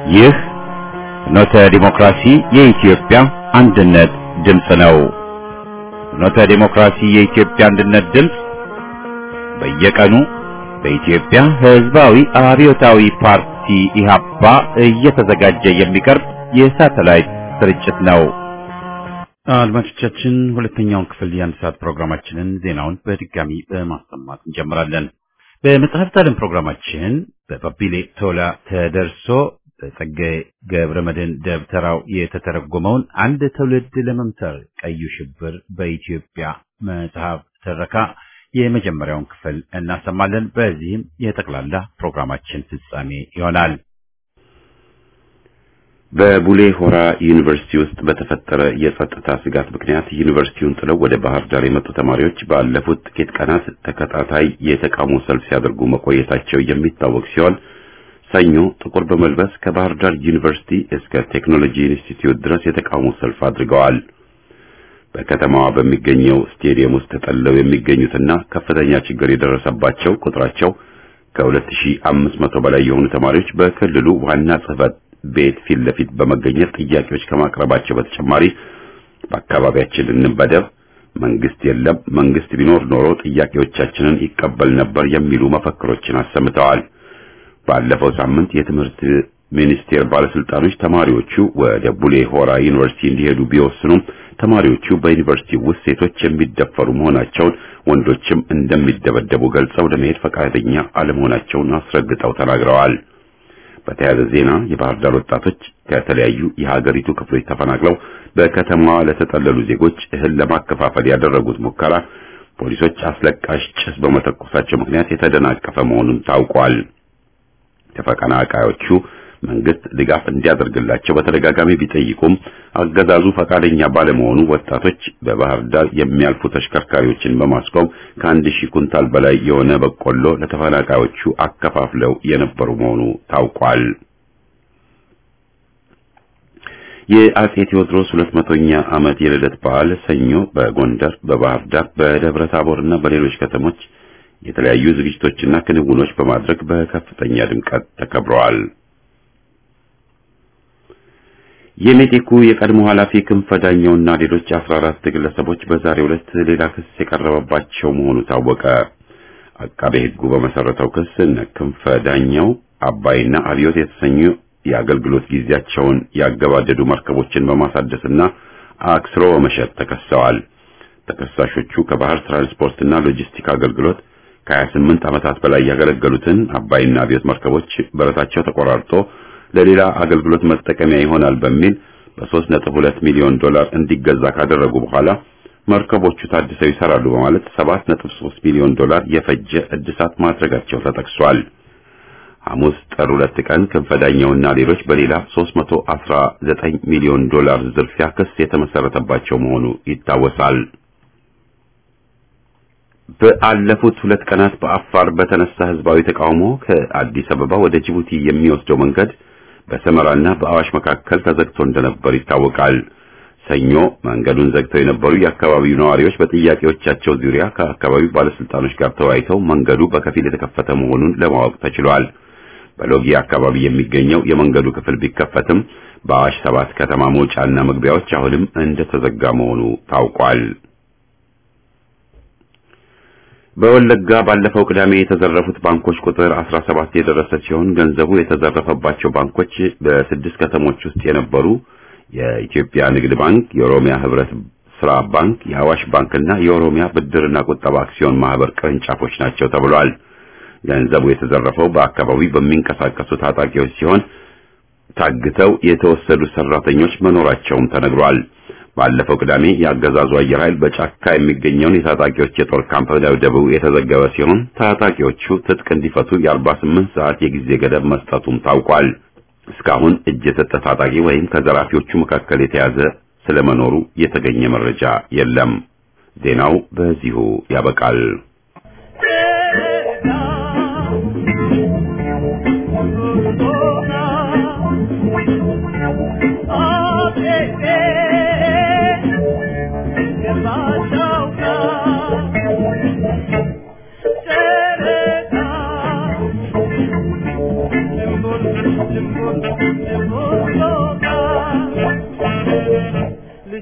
ይህ ፍኖተ ዲሞክራሲ የኢትዮጵያ አንድነት ድምፅ ነው። ፍኖተ ዲሞክራሲ የኢትዮጵያ አንድነት ድምፅ በየቀኑ በኢትዮጵያ ሕዝባዊ አብዮታዊ ፓርቲ ኢህአፓ እየተዘጋጀ የሚቀርብ የሳተላይት ስርጭት ነው። አድማጮቻችን ሁለተኛውን ክፍል የአንድ ሰዓት ፕሮግራማችንን ዜናውን በድጋሚ በማሰማት እንጀምራለን። በመጽሐፍት ዓለም ፕሮግራማችን በባቢሌ ቶላ ተደርሶ በጸጋዬ ገብረመድህን ደብተራው የተተረጎመውን አንድ ትውልድ ለመምሰል ቀዩ ሽብር በኢትዮጵያ መጽሐፍ ትረካ የመጀመሪያውን ክፍል እናሰማለን። በዚህም የጠቅላላ ፕሮግራማችን ፍጻሜ ይሆናል። በቡሌ ሆራ ዩኒቨርሲቲ ውስጥ በተፈጠረ የጸጥታ ስጋት ምክንያት ዩኒቨርሲቲውን ጥለው ወደ ባህር ዳር የመጡ ተማሪዎች ባለፉት ጥቂት ቀናት ተከታታይ የተቃውሞ ሰልፍ ሲያደርጉ መቆየታቸው የሚታወቅ ሲሆን ሰኞ ጥቁር በመልበስ ከባህር ዳር ዩኒቨርሲቲ እስከ ቴክኖሎጂ ኢንስቲትዩት ድረስ የተቃውሞ ሰልፍ አድርገዋል። በከተማዋ በሚገኘው ስቴዲየም ውስጥ ተጠልለው የሚገኙትና ከፍተኛ ችግር የደረሰባቸው ቁጥራቸው ከ2500 በላይ የሆኑ ተማሪዎች በክልሉ ዋና ጽሕፈት ቤት ፊት ለፊት በመገኘት ጥያቄዎች ከማቅረባቸው በተጨማሪ በአካባቢያችን እንበደብ፣ መንግስት የለም፣ መንግስት ቢኖር ኖሮ ጥያቄዎቻችንን ይቀበል ነበር የሚሉ መፈክሮችን አሰምተዋል። ባለፈው ሳምንት የትምህርት ሚኒስቴር ባለስልጣኖች ተማሪዎቹ ወደ ቡሌ ሆራ ዩኒቨርሲቲ እንዲሄዱ ቢወስኑም ተማሪዎቹ በዩኒቨርሲቲ ውስጥ ሴቶች የሚደፈሩ መሆናቸውን፣ ወንዶችም እንደሚደበደቡ ገልጸው ለመሄድ ፈቃደኛ አለመሆናቸውን አስረግጠው ተናግረዋል። በተያያዘ ዜና የባህር ዳር ወጣቶች ከተለያዩ የሀገሪቱ ክፍሎች ተፈናቅለው በከተማዋ ለተጠለሉ ዜጎች እህል ለማከፋፈል ያደረጉት ሙከራ ፖሊሶች አስለቃሽ ጭስ በመተኮሳቸው ምክንያት የተደናቀፈ መሆኑን ታውቋል። ተፈናቃዮቹ መንግስት ድጋፍ እንዲያደርግላቸው በተደጋጋሚ ቢጠይቁም አገዛዙ ፈቃደኛ ባለመሆኑ ወጣቶች በባህር ዳር የሚያልፉ ተሽከርካሪዎችን በማስቆም ከ1000 ኩንታል በላይ የሆነ በቆሎ ለተፈናቃዮቹ አከፋፍለው የነበሩ መሆኑ ታውቋል። የአጼ ቴዎድሮስ 200ኛ ዓመት የልደት በዓል ሰኞ በጎንደር፣ በባህር ዳር፣ በደብረ ታቦርና በሌሎች ከተሞች የተለያዩ ዝግጅቶችና ክንውኖች በማድረግ በከፍተኛ ድምቀት ተከብረዋል። የሜቴኩ የቀድሞ ኃላፊ ክንፈ ዳኘውና ሌሎች 14 ግለሰቦች በዛሬው ዕለት ሌላ ክስ የቀረበባቸው መሆኑ ታወቀ። አቃቤ ሕጉ በመሰረተው ክስ ክንፈ ዳኘው አባይና አብዮት የተሰኙ የአገልግሎት ጊዜያቸውን ያገባደዱ መርከቦችን በማሳደስና አክስሮ በመሸጥ ተከሰዋል። ተከሳሾቹ ከባህር ትራንስፖርትና ሎጂስቲክ አገልግሎት ከ28 ዓመታት በላይ ያገለገሉትን አባይና አብዮት መርከቦች በረታቸው ተቆራርጦ ለሌላ አገልግሎት መጠቀሚያ ይሆናል በሚል በ3.2 ሚሊዮን ዶላር እንዲገዛ ካደረጉ በኋላ መርከቦቹ ታድሰው ይሰራሉ በማለት 7.3 ሚሊዮን ዶላር የፈጀ እድሳት ማድረጋቸው ተጠቅሷል። ሐሙስ ጥር 2 ቀን ክንፈ ዳኘውና ሌሎች በሌላ 319 ሚሊዮን ዶላር ዝርፊያ ክስ የተመሰረተባቸው መሆኑ ይታወሳል። በአለፉት 2 ቀናት በአፋር በተነሳ ህዝባዊ ተቃውሞ ከአዲስ አበባ ወደ ጅቡቲ የሚወስደው መንገድ በሰመራና በአዋሽ መካከል ተዘግቶ እንደነበር ይታወቃል። ሰኞ መንገዱን ዘግተው የነበሩ የአካባቢው ነዋሪዎች በጥያቄዎቻቸው ዙሪያ ከአካባቢው ባለስልጣኖች ጋር ተወያይተው መንገዱ በከፊል የተከፈተ መሆኑን ለማወቅ ተችሏል። በሎጊያ አካባቢ የሚገኘው የመንገዱ ክፍል ቢከፈትም በአዋሽ 7 ከተማ መውጫና መግቢያዎች አሁንም እንደተዘጋ መሆኑ ታውቋል። በወለጋ ባለፈው ቅዳሜ የተዘረፉት ባንኮች ቁጥር 17 የደረሰ ሲሆን ገንዘቡ የተዘረፈባቸው ባንኮች በ6 ከተሞች ውስጥ የነበሩ የኢትዮጵያ ንግድ ባንክ፣ የኦሮሚያ ህብረት ስራ ባንክ፣ የአዋሽ ባንክና የኦሮሚያ ብድርና ቁጠባ አክሲዮን ማህበር ቅርንጫፎች ናቸው ተብሏል። ገንዘቡ የተዘረፈው በአካባቢው በሚንቀሳቀሱ ታጣቂዎች ሲሆን ታግተው የተወሰዱ ሰራተኞች መኖራቸውም ተነግሯል። ባለፈው ቅዳሜ የአገዛዙ አየር ኃይል በጫካ የሚገኘውን የታጣቂዎች የጦር ካምፕ ደብድቦ የተዘገበ ሲሆን ታጣቂዎቹ ትጥቅ እንዲፈቱ የ48 ሰዓት የጊዜ ገደብ መስጠቱም ታውቋል። እስካሁን እጅ የሰጠ ታጣቂ ወይም ከዘራፊዎቹ መካከል የተያዘ ስለመኖሩ የተገኘ መረጃ የለም። ዜናው በዚሁ ያበቃል።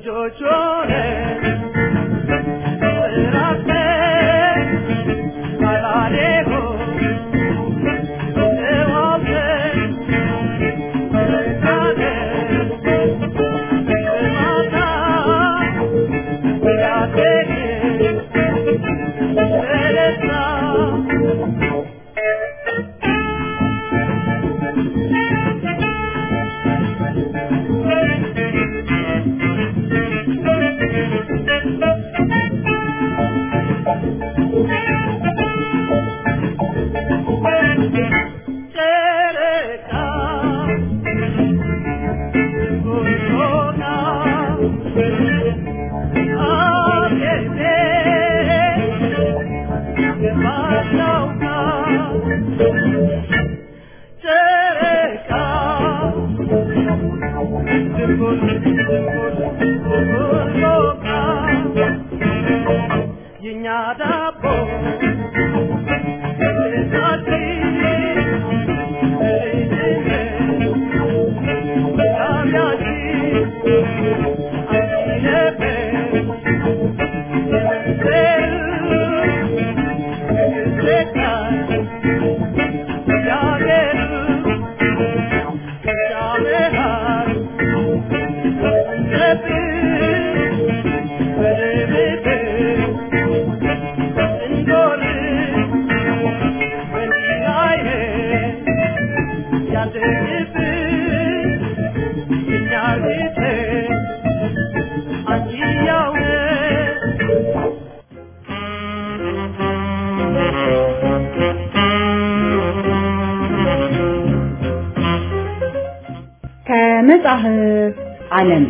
ከመጽሐፍ ዓለም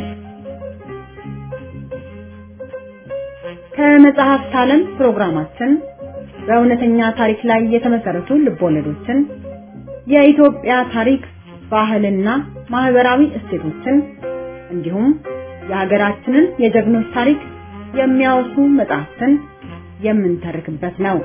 ከመጽሐፍት ዓለም ፕሮግራማችን በእውነተኛ ታሪክ ላይ የተመሰረቱ ልቦለዶችን የኢትዮጵያ ታሪክ ባህልና ማህበራዊ እሴቶችን እንዲሁም የሀገራችንን የጀግኖች ታሪክ የሚያወሱ መጽሐፍትን የምንተርክበት ነው።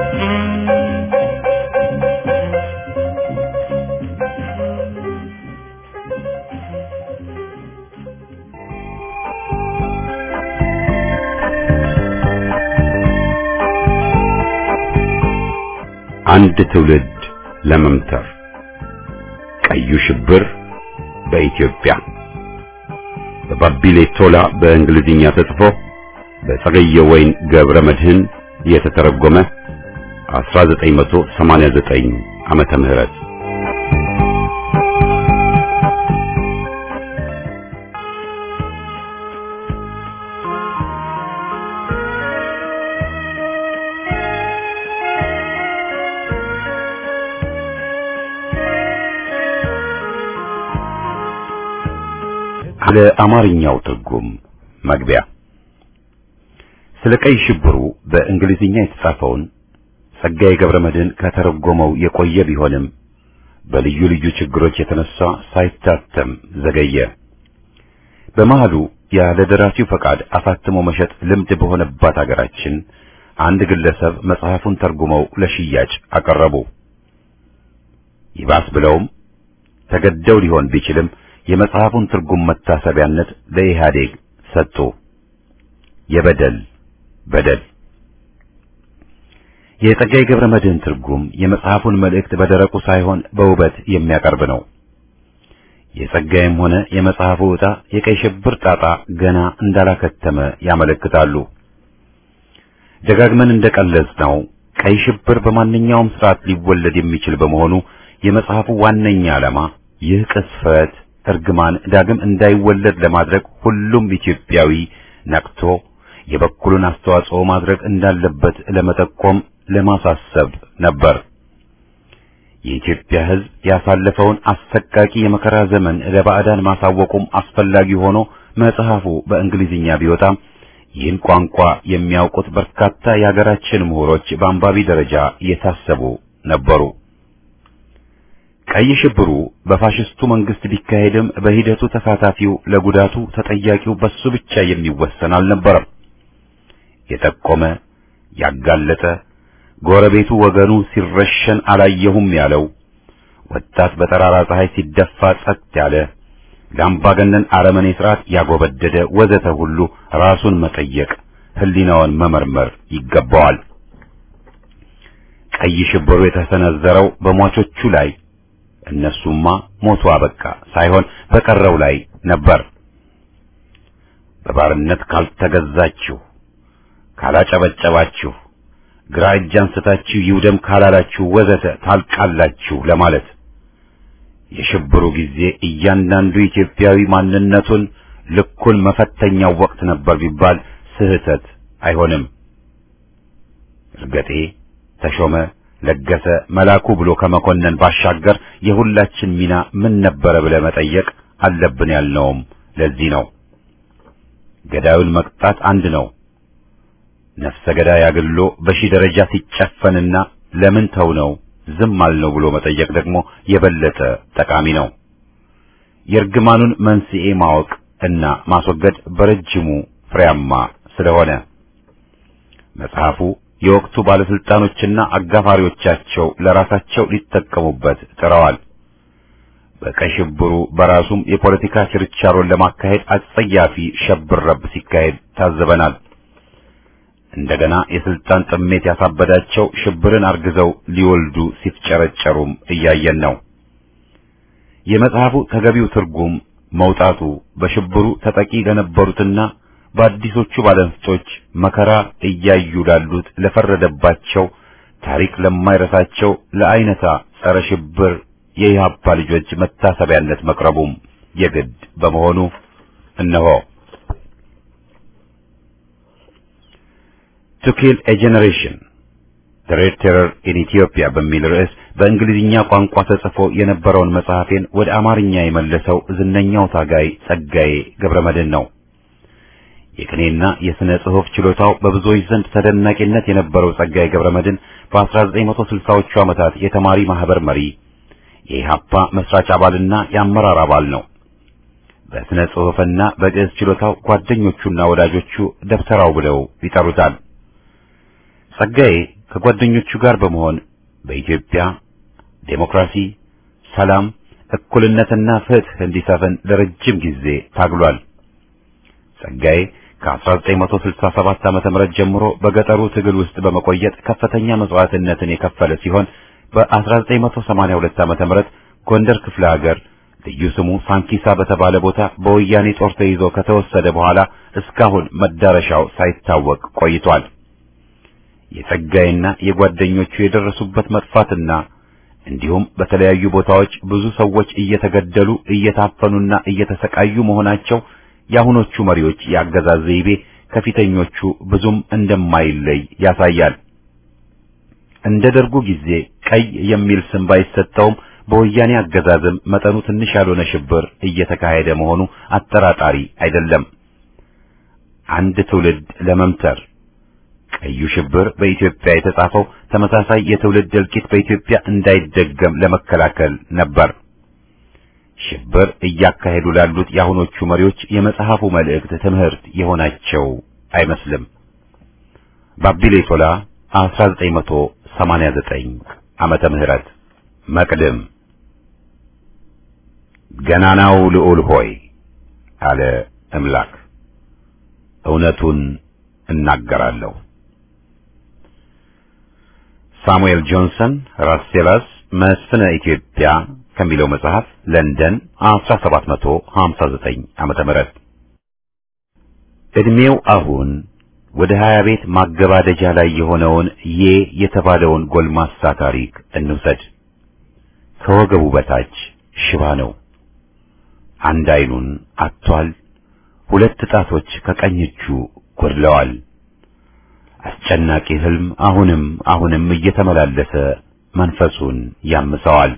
አንድ ትውልድ ለመምተር ቀዩ ሽብር በኢትዮጵያ በባቢሌ ቶላ በእንግሊዝኛ ተጽፎ በጸገየ ወይን ገብረ መድህን የተተረጎመ 1989 ዓመተ ምህረት ለአማርኛው ትርጉም መግቢያ ስለ ቀይ ሽብሩ በእንግሊዝኛ የተጻፈውን ጸጋዬ ገብረ መድህን ከተረጎመው የቆየ ቢሆንም በልዩ ልዩ ችግሮች የተነሳ ሳይታተም ዘገየ። በመሃሉ ያለ ደራሲው ፈቃድ አሳትሞ መሸጥ ልምድ በሆነባት ሀገራችን አንድ ግለሰብ መጽሐፉን ተርጉመው ለሽያጭ አቀረቡ። ይባስ ብለውም ተገደው ሊሆን ቢችልም የመጽሐፉን ትርጉም መታሰቢያነት ለኢህአዴግ ሰጡ። የበደል በደል የጸጋዬ ገብረ መድህን ትርጉም የመጽሐፉን መልእክት በደረቁ ሳይሆን በውበት የሚያቀርብ ነው። የጸጋዬም ሆነ የመጽሐፉ ዕጣ የቀይ ሽብር ጣጣ ገና እንዳላከተመ ያመለክታሉ። ደጋግመን እንደቀለጽነው ቀይ ሽብር በማንኛውም ስርዓት ሊወለድ የሚችል በመሆኑ የመጽሐፉ ዋነኛ ዓላማ ይህ ቅስፈት እርግማን ዳግም እንዳይወለድ ለማድረግ ሁሉም ኢትዮጵያዊ ነቅቶ የበኩሉን አስተዋጽኦ ማድረግ እንዳለበት ለመጠቆም ለማሳሰብ ነበር። የኢትዮጵያ ሕዝብ ያሳለፈውን አሰቃቂ የመከራ ዘመን ለባዕዳን ማሳወቁም አስፈላጊ ሆኖ መጽሐፉ በእንግሊዝኛ ቢወጣም ይህን ቋንቋ የሚያውቁት በርካታ የሀገራችን ምሁሮች በአንባቢ ደረጃ የታሰቡ ነበሩ። ቀይ ሽብሩ በፋሽስቱ መንግስት ቢካሄድም በሂደቱ ተሳታፊው ለጉዳቱ ተጠያቂው በሱ ብቻ የሚወሰን አልነበረም። የጠቆመ ያጋለጠ ጎረቤቱ ወገኑ ሲረሸን አላየሁም ያለው ወጣት በጠራራ ፀሐይ ሲደፋ ጸጥ ያለ ለአምባገነን አረመኔ ስርዓት ያጎበደደ ወዘተ ሁሉ ራሱን መጠየቅ፣ ህሊናውን መመርመር ይገባዋል። ቀይ ሽብሩ የተሰነዘረው በሟቾቹ ላይ እነሱማ ሞቱ አበቃ ሳይሆን በቀረው ላይ ነበር። በባርነት ካልተገዛችሁ፣ ካላጨበጨባችሁ፣ ግራ እጅ አንስታችሁ ይውደም ካላላችሁ ወዘተ ታልቃላችሁ ለማለት የሽብሩ ጊዜ እያንዳንዱ ኢትዮጵያዊ ማንነቱን ልኩን መፈተኛው ወቅት ነበር ቢባል ስህተት አይሆንም። እርገጤ፣ ተሾመ፣ ለገሰ፣ መላኩ ብሎ ከመኮነን ባሻገር የሁላችን ሚና ምን ነበረ ብለህ መጠየቅ አለብን ያልነውም ለዚህ ነው። ገዳዩን መቅጣት አንድ ነው። ነፍሰ ገዳይ አግሎ በሺህ ደረጃ ሲጨፈንና ለምን ተው ነው ዝም አልነው ብሎ መጠየቅ ደግሞ የበለጠ ጠቃሚ ነው። የእርግማኑን መንስኤ ማወቅ እና ማስወገድ በረጅሙ ፍሬያማ ስለሆነ መጽሐፉ የወቅቱ ባለስልጣኖችና አጋፋሪዎቻቸው ለራሳቸው ሊጠቀሙበት ጥረዋል። በቀይ ሽብሩ በራሱም የፖለቲካ ችርቻሮን ለማካሄድ አጸያፊ ሸብረብ ሲካሄድ ታዘበናል። እንደገና የስልጣን ጥሜት ያሳበዳቸው ሽብርን አርግዘው ሊወልዱ ሲፍጨረጨሩም እያየን ነው። የመጽሐፉ ተገቢው ትርጉም መውጣቱ በሽብሩ ተጠቂ ለነበሩትና በአዲሶቹ ባለንስቶች መከራ እያዩ ላሉት ለፈረደባቸው ታሪክ ለማይረሳቸው ለአይነታ ጸረ ሽብር የኢህአፓ ልጆች መታሰቢያነት መቅረቡም የግድ በመሆኑ እነሆ To Kill a Generation The Red Terror in Ethiopia በሚል ርዕስ በእንግሊዝኛ ቋንቋ ተጽፎ የነበረውን መጽሐፌን ወደ አማርኛ የመለሰው ዝነኛው ታጋይ ጸጋዬ ገብረመድህን ነው። የቅኔና የሥነ ጽሑፍ ችሎታው በብዙዎች ዘንድ ተደናቂነት የነበረው ጸጋዬ ገብረመድህን በ1960ዎቹ ዓመታት የተማሪ ማህበር መሪ፣ የኢህአፓ መስራች አባልና የአመራር አባል ነው። በሥነ ጽሑፍና በግዕዝ ችሎታው ጓደኞቹና ወዳጆቹ ደብተራው ብለው ይጠሩታል። ጸጋዬ ከጓደኞቹ ጋር በመሆን በኢትዮጵያ ዴሞክራሲ፣ ሰላም፣ እኩልነትና ፍትህ እንዲሰፍን ለረጅም ጊዜ ታግሏል። ጸጋዬ ከ1967 ዓ.ም ጀምሮ በገጠሩ ትግል ውስጥ በመቆየት ከፍተኛ መስዋዕትነትን የከፈለ ሲሆን በ1982 ዓ.ም ጎንደር ክፍለ ሀገር ልዩ ስሙ ሳንኪሳ በተባለ ቦታ በወያኔ ጦር ተይዞ ከተወሰደ በኋላ እስካሁን መዳረሻው ሳይታወቅ ቆይቷል። የጸጋዬና የጓደኞቹ የደረሱበት መጥፋትና እንዲሁም በተለያዩ ቦታዎች ብዙ ሰዎች እየተገደሉ እየታፈኑና እየተሰቃዩ መሆናቸው የአሁኖቹ መሪዎች የአገዛዝ ዘይቤ ከፊተኞቹ ብዙም እንደማይለይ ያሳያል። እንደ ደርጉ ጊዜ ቀይ የሚል ስም ባይሰጠውም በወያኔ አገዛዝም መጠኑ ትንሽ ያልሆነ ሽብር እየተካሄደ መሆኑ አጠራጣሪ አይደለም። አንድ ትውልድ ለመምተር ቀዩ ሽብር በኢትዮጵያ የተጻፈው ተመሳሳይ የትውልድ እልቂት በኢትዮጵያ እንዳይደገም ለመከላከል ነበር። ሽብር እያካሄዱ ላሉት የአሁኖቹ መሪዎች የመጽሐፉ መልእክት ትምህርት የሆናቸው አይመስልም። ባቢሌ ቶላ 1989 ዓመተ ምህረት መቅድም ገናናው ልዑል ሆይ አለ እምላክ፣ እውነቱን እናገራለሁ። ሳሙኤል ጆንሰን ራስሴላስ መስፍነ ኢትዮጵያ ከሚለው መጽሐፍ ለንደን 1759 ዓመተ ምህረት። እድሜው አሁን ወደ 20 ቤት ማገባደጃ ላይ የሆነውን የተባለውን ጎልማሳ ታሪክ እንውሰድ። ከወገቡ በታች ሽባ ነው። አንድ አይኑን አጥቷል። ሁለት ጣቶች ከቀኝ እጁ ጎድለዋል። አስጨናቂ ህልም አሁንም እየተመላለሰ መንፈሱን ያምሰዋል።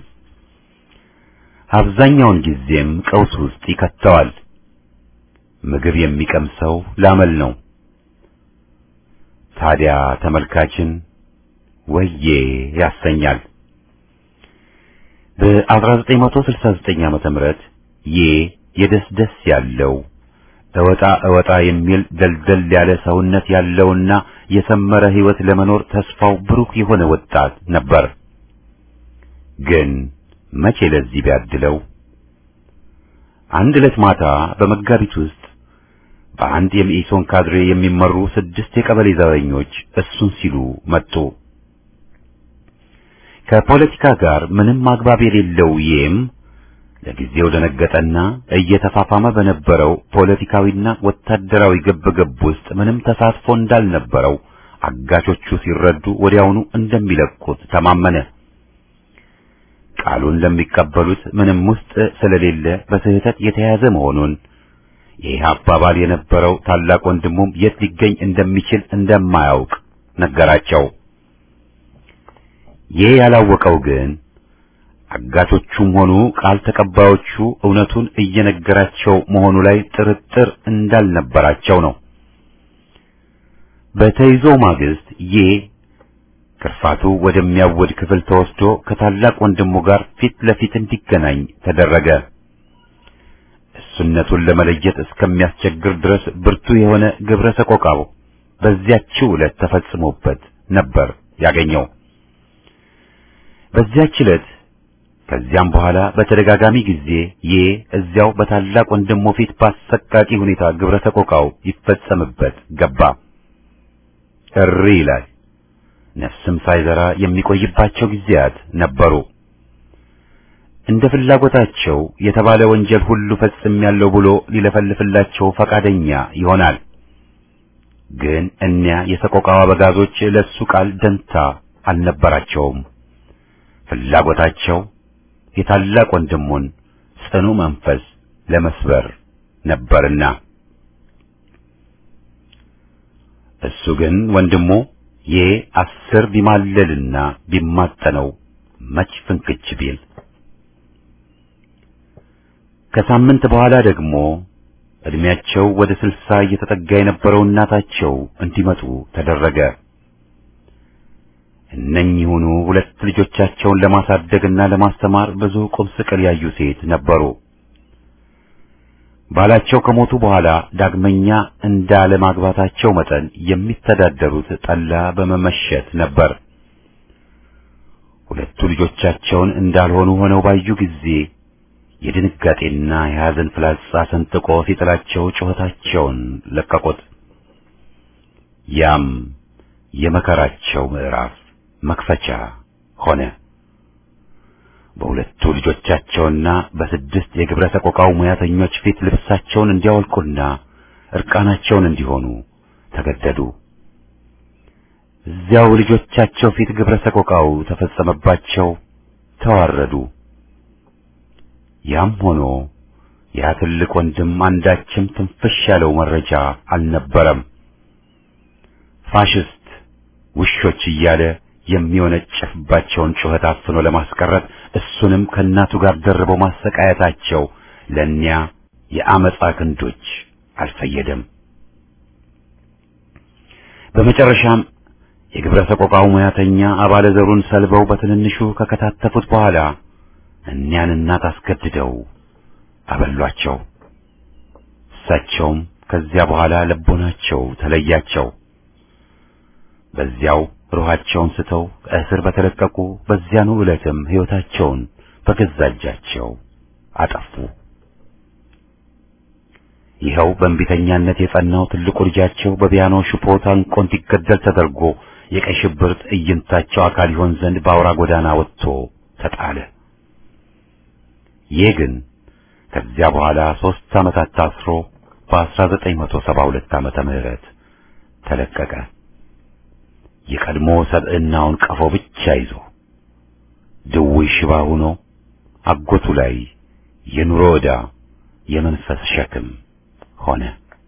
አብዛኛውን ጊዜም ቀውስ ውስጥ ይከተዋል። ምግብ የሚቀምሰው ላመል ነው። ታዲያ ተመልካችን ወዬ ያሰኛል። በ1969 ዓመተ ምህረት የደስደስ ያለው እወጣ የሚል ደልደል ያለ ሰውነት ያለውና የሰመረ ህይወት ለመኖር ተስፋው ብሩክ የሆነ ወጣት ነበር። ግን መቼ ለዚህ ቢያድለው አንድ ዕለት ማታ በመጋቢት ውስጥ በአንድ የመኢሶን ካድሬ የሚመሩ 6 የቀበሌ ዘበኞች እሱን ሲሉ መጡ። ከፖለቲካ ጋር ምንም አግባብ የሌለው ይም ለጊዜው ደነገጠና እየተፋፋመ በነበረው ፖለቲካዊና ወታደራዊ ግብግብ ውስጥ ምንም ተሳትፎ እንዳልነበረው አጋቾቹ ሲረዱ ወዲያውኑ እንደሚለቁት ተማመነ። ቃሉን ለሚቀበሉት ምንም ውስጥ ስለሌለ በስህተት የተያዘ መሆኑን የኢህአፓ አባል የነበረው ታላቅ ወንድሙም የት ሊገኝ እንደሚችል እንደማያውቅ ነገራቸው። ይህ ያላወቀው ግን አጋቾቹም ሆኑ ቃል ተቀባዮቹ እውነቱን እየነገራቸው መሆኑ ላይ ጥርጥር እንዳልነበራቸው ነው። በተይዞ ማግስት ክርፋቱ ወደሚያወድ ክፍል ተወስዶ ከታላቅ ወንድሙ ጋር ፊት ለፊት እንዲገናኝ ተደረገ። እሱነቱን ለመለየት እስከሚያስቸግር ድረስ ብርቱ የሆነ ግብረ ሰቆቃው በዚያችው ዕለት ተፈጽሞበት ነበር ያገኘው። በዚያች ዕለት ከዚያም በኋላ በተደጋጋሚ ጊዜ እዚያው በታላቅ ወንድሙ ፊት በአሰቃቂ ሁኔታ ግብረ ሰቆቃው ይፈጸምበት ገባ። እሪ ይላል። ነፍስም ሳይዘራ የሚቆይባቸው ጊዜያት ነበሩ። እንደ ፍላጎታቸው የተባለ ወንጀል ሁሉ ፈጽሜያለሁ ብሎ ሊለፈልፍላቸው ፈቃደኛ ይሆናል። ግን እኒያ የሰቆቃው አበጋዞች ለሱ ቃል ደንታ አልነበራቸውም። ፍላጎታቸው የታላቅ ወንድሙን ጽኑ መንፈስ ለመስበር ነበርና እሱ ግን ወንድሙ 10 ቢማለልና ቢማጠነው መች ፍንክች ቢል ከሳምንት በኋላ ደግሞ እድሜያቸው ወደ 60 እየተጠጋ የነበረው እናታቸው እንዲመጡ ተደረገ። እነኚሁኑ 2 ልጆቻቸውን ለማሳደግና ለማስተማር ብዙ ቁም ስቅል ያዩ ሴት ነበሩ። ባላቸው ከሞቱ በኋላ ዳግመኛ እንዳለ ማግባታቸው መጠን የሚተዳደሩት ጠላ በመመሸት ነበር። 2 ልጆቻቸውን እንዳልሆኑ ሆነው ባዩ ጊዜ የድንጋጤና የሐዘን ፍላጻ ሰንጥቆ ሲጥላቸው ጩኸታቸውን ለቀቁት። ያም የመከራቸው ምዕራፍ መክፈቻ ሆነ። በሁለቱ ልጆቻቸውና በ6 የግብረ ሰቆቃው ሙያተኞች ፊት ልብሳቸውን እንዲያወልቁና እርቃናቸውን እንዲሆኑ ተገደዱ። እዚያው ልጆቻቸው ፊት ግብረ ሰቆቃው ተፈጸመባቸው፣ ተዋረዱ። ያም ሆኖ ያ ትልቅ ወንድም አንዳችም ትንፍሽ ያለው መረጃ አልነበረም። ፋሽስት ውሾች እያለ የሚወነጨፍባቸውን ጩኸት አፍኖ ለማስቀረት እሱንም ከእናቱ ጋር ደርበው ማሰቃየታቸው ለእኒያ የአመፃ ክንዶች አልፈየደም። በመጨረሻም የግብረ ሰቆቃው ሙያተኛ አባለ ዘሩን ሰልበው በትንንሹ ከከታተፉት በኋላ እኒያን እናት አስገድደው አበሏቸው። እሳቸውም ከዚያ በኋላ ልቦናቸው ተለያቸው። በዚያው ሩሃቸውን ስተው ከእስር በተለቀቁ በዚያኑ ዕለትም ሕይወታቸውን በገዛ እጃቸው አጠፉ። ይኸው በእንቢተኛነት የጸናው ትልቁ ልጃቸው በፒያኖ ሽቦ ታንቆ እንዲገደል ተደርጎ የቀይ ሽብር ትዕይንታቸው አካል ይሆን ዘንድ በአውራ ጎዳና ወጥቶ ተጣለ። ይህ ግን ከዚያ በኋላ 3 ዓመታት ታስሮ በ1972 ዓመተ ምህረት ተለቀቀ። የቀድሞ ሰብዕናውን ቀፎ ብቻ ይዞ ድውይ ሽባ ሆኖ አጎቱ ላይ የኑሮ ዕዳ የመንፈስ ሸክም ሆነ።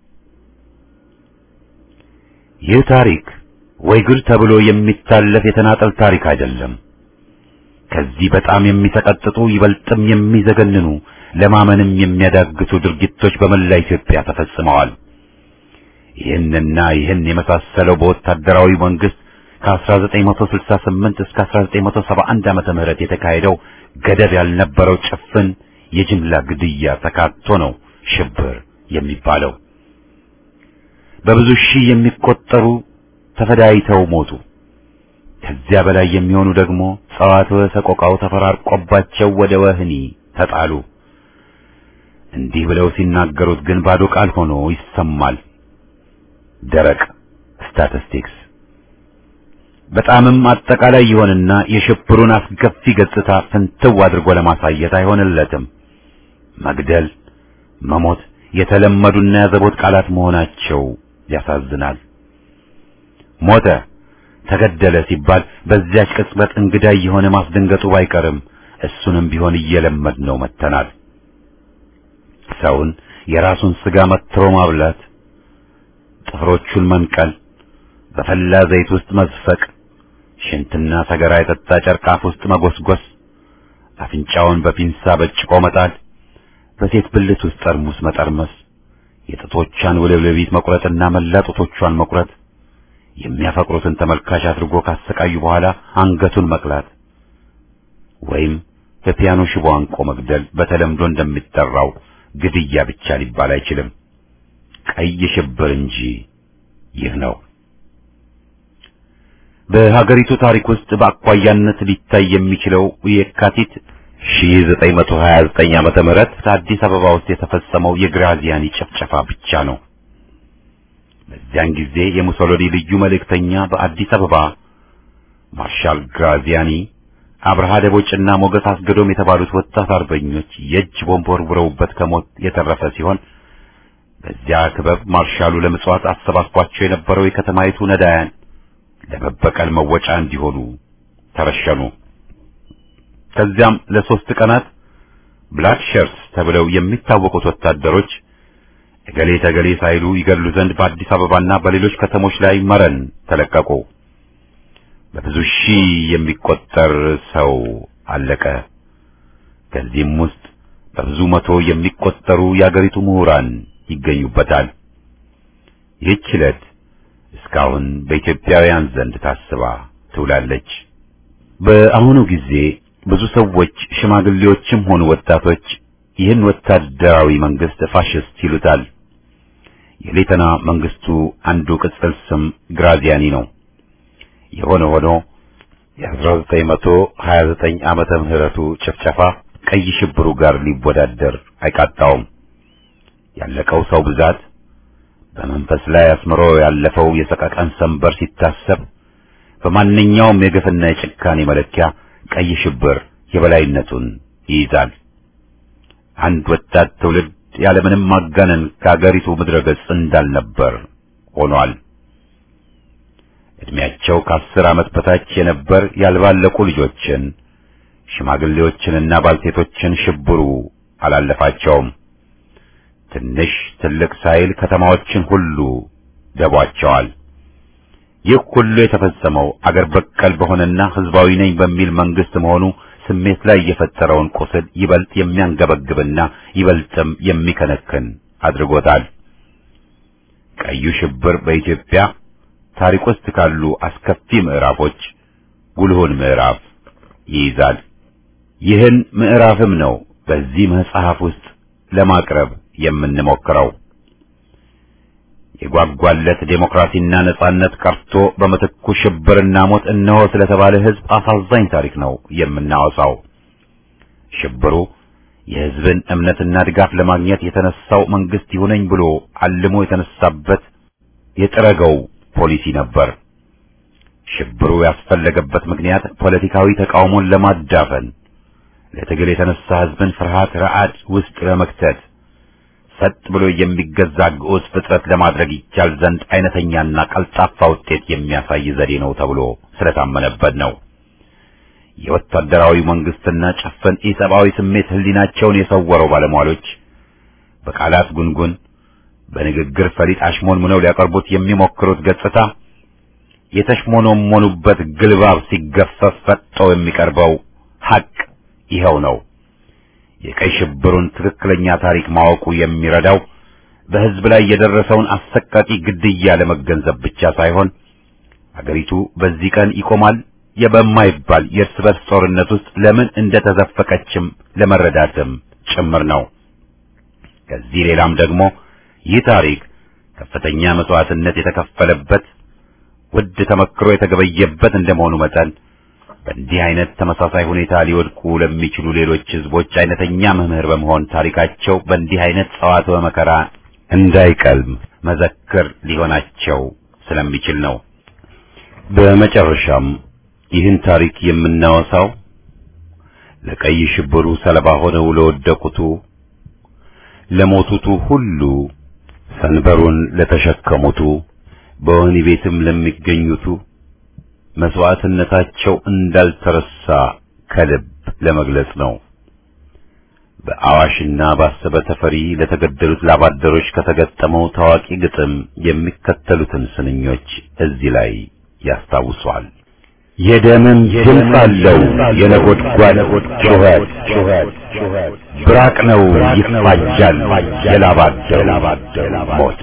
ይህ ታሪክ ወይ ግል ተብሎ የሚታለፍ የተናጠል ታሪክ አይደለም። ከዚህ በጣም የሚሰቀጥጡ ይበልጥም የሚዘገንኑ ለማመንም የሚያዳግቱ ድርጊቶች በመላ ኢትዮጵያ ተፈጽመዋል። ይህንና ይህን የመሳሰለው በወታደራዊ መንግስት ከ1968 እስከ 1971 ዓመተ ምህረት የተካሄደው ገደብ ያልነበረው ጭፍን የጅምላ ግድያ ተካቶ ነው ሽብር የሚባለው። በብዙ ሺህ የሚቆጠሩ ተፈዳይተው ሞቱ። ከዚያ በላይ የሚሆኑ ደግሞ ጸዋትወ ሰቆቃው ተፈራርቆባቸው ወደ ወህኒ ተጣሉ። እንዲህ ብለው ሲናገሩት ግን ባዶ ቃል ሆኖ ይሰማል። ደረቅ ስታቲስቲክስ በጣምም አጠቃላይ ይሆንና የሽብሩን አስከፊ ገጽታ ፍንትው አድርጎ ለማሳየት አይሆንለትም። መግደል፣ መሞት የተለመዱና ያዘቦት ቃላት መሆናቸው ያሳዝናል። ሞተ፣ ተገደለ ሲባል በዚያች ቅጽበት እንግዳ የሆነ ማስደንገጡ ባይቀርም እሱንም ቢሆን እየለመድነው መጥተናል። ሰውን የራሱን ስጋ መትሮ ማብላት፣ ጥፍሮቹን መንቀል፣ በፈላ ዘይት ውስጥ መዝፈቅ፣ ሽንትና ሰገራ የጠጣ ጨርቅ አፍ ውስጥ መጎስጎስ፣ አፍንጫውን በፒንሳ በጭቆ መጣል፣ በሴት ብልት ውስጥ ጠርሙስ መጠርመስ፣ የጥቶቿን ውልብልቢት መቁረጥና መላ ጡቶቿን መቁረጥ፣ የሚያፈቅሩትን ተመልካች አድርጎ ካሰቃዩ በኋላ አንገቱን መቅላት ወይም በፒያኖ ሽቦ አንቆ መግደል በተለምዶ እንደሚጠራው ግድያ ብቻ ሊባል አይችልም። ቀይ ሽብር እንጂ ይህ ነው። በሀገሪቱ ታሪክ ውስጥ በአኳያነት ሊታይ የሚችለው የካቲት 1929 ዓመተ ምህረት አዲስ አበባ ውስጥ የተፈጸመው የግራዚያኒ ጭፍጨፋ ብቻ ነው። በዚያን ጊዜ የሙሶሎኒ ልዩ መልእክተኛ በአዲስ አበባ ማርሻል ግራዚያኒ፣ አብርሃ ደቦጭና ሞገስ አስገዶም የተባሉት ወጣት አርበኞች የእጅ ቦምብ ወርውረውበት ከሞት የተረፈ ሲሆን በዚያ ክበብ ማርሻሉ ለምጽዋት አሰባስቧቸው የነበረው የከተማይቱ ነዳያን ለመበቀል መወጫ እንዲሆኑ ተረሸኑ። ከዚያም ለሶስት ቀናት ብላክ ሸርትስ ተብለው የሚታወቁት ወታደሮች እገሌ ተገሌ ሳይሉ ይገድሉ ዘንድ በአዲስ አበባና በሌሎች ከተሞች ላይ መረን ተለቀቁ። በብዙ ሺህ የሚቆጠር ሰው አለቀ። ከዚህም ውስጥ በብዙ መቶ የሚቆጠሩ የአገሪቱ ምሁራን ይገኙበታል። ይህች ዕለት እስካሁን በኢትዮጵያውያን ዘንድ ታስባ ትውላለች። በአሁኑ ጊዜ ብዙ ሰዎች ሽማግሌዎችም ሆኑ ወጣቶች ይህን ወታደራዊ መንግስት ፋሽስት ይሉታል። የሌተና መንግስቱ አንዱ ቅጽል ስም ግራዚያኒ ነው። የሆነ ሆኖ የ1929 ዓመተ ምህረቱ ጭፍጨፋ ቀይ ሽብሩ ጋር ሊወዳደር አይቃጣውም። ያለቀው ሰው ብዛት፣ በመንፈስ ላይ አስምሮ ያለፈው የሰቀቀን ሰንበር ሲታሰብ በማንኛውም የግፍና የጭካኔ መለኪያ ቀይ ሽብር የበላይነቱን ይይዛል። አንድ ወጣት ትውልድ ያለምንም ማጋነን ከአገሪቱ ምድረ ገጽ እንዳልነበር ሆኗል። እድሜያቸው ከ10 ዓመት በታች የነበር ያልባለቁ ልጆችን፣ ሽማግሌዎችንና ባልቴቶችን ሽብሩ አላለፋቸውም። ትንሽ ትልቅ ሳይል ከተማዎችን ሁሉ ደቧቸዋል። ይህ ሁሉ የተፈጸመው አገር በቀል በሆነና ህዝባዊ ነኝ በሚል መንግስት መሆኑ ስሜት ላይ የፈጠረውን ቁስል ይበልጥ የሚያንገበግብና ይበልጥም የሚከነክን አድርጎታል። ቀዩ ሽብር በኢትዮጵያ ታሪክ ውስጥ ካሉ አስከፊ ምዕራፎች ጉልሁን ምዕራፍ ይይዛል። ይህን ምዕራፍም ነው በዚህ መጽሐፍ ውስጥ ለማቅረብ የምንሞክረው። የጓጓለት ዴሞክራሲና ነጻነት ቀርቶ በመተኩ ሽብርና ሞት እነሆ ስለተባለ ህዝብ አሳዛኝ ታሪክ ነው የምናወሳው። ሽብሩ የህዝብን እምነትና ድጋፍ ለማግኘት የተነሳው መንግስት ይሁነኝ ብሎ አልሞ የተነሳበት የጥረገው ፖሊሲ ነበር። ሽብሩ ያስፈለገበት ምክንያት ፖለቲካዊ ተቃውሞን ለማዳፈን፣ ለትግል የተነሳ ህዝብን ፍርሃት ረዓድ ውስጥ ለመክተት፣ ሰጥ ብሎ የሚገዛ ግዑዝ ፍጥረት ለማድረግ ይቻል ዘንድ አይነተኛና ቀልጣፋ ውጤት የሚያሳይ ዘዴ ነው ተብሎ ስለታመነበት ነው። የወታደራዊ መንግስትና ጨፈን ኢሰብአዊ ስሜት ህሊናቸውን የሰወረው ባለሟሎች በቃላት ጉንጉን በንግግር ፈሊጥ አሽሞንሙነው ሊያቀርቡት የሚሞክሩት ገጽታ የተሽሞኖሞኑበት ግልባብ ሲገፈፍ ፈጥጦ የሚቀርበው ሐቅ ይኸው ነው። የቀይ ሽብሩን ትክክለኛ ታሪክ ማወቁ የሚረዳው በህዝብ ላይ የደረሰውን አሰቃቂ ግድያ ለመገንዘብ ብቻ ሳይሆን አገሪቱ በዚህ ቀን ይቆማል የበማይባል የእርስ በርስ ጦርነት ውስጥ ለምን እንደተዘፈቀችም ለመረዳትም ጭምር ነው። ከዚህ ሌላም ደግሞ ይህ ታሪክ ከፍተኛ መስዋዕትነት የተከፈለበት ውድ ተመክሮ የተገበየበት እንደመሆኑ መጠን በእንዲህ አይነት ተመሳሳይ ሁኔታ ሊወድቁ ለሚችሉ ሌሎች ህዝቦች አይነተኛ መምህር በመሆን ታሪካቸው በእንዲህ አይነት ጸዋትወ መከራ እንዳይቀልም መዘክር ሊሆናቸው ስለሚችል ነው። በመጨረሻም ይህን ታሪክ የምናወሳው ለቀይ ሽብሩ ሰለባ ሆነው ለወደቁቱ፣ ለሞቱቱ ሁሉ፣ ሰንበሩን ለተሸከሙቱ፣ በወህኒ ቤትም ለሚገኙቱ መስዋዕትነታቸው እንዳልተረሳ ከልብ ለመግለጽ ነው። በአዋሽና ባሰበ ተፈሪ ለተገደሉት ላባደሮች ከተገጠመው ታዋቂ ግጥም የሚከተሉትን ስንኞች እዚህ ላይ ያስታውሷል። የደምም ድምፅ አለው የነጎድጓድ ጩኸት፣ ብራቅ ነው ይፋጃል የላባደሩ ሞት።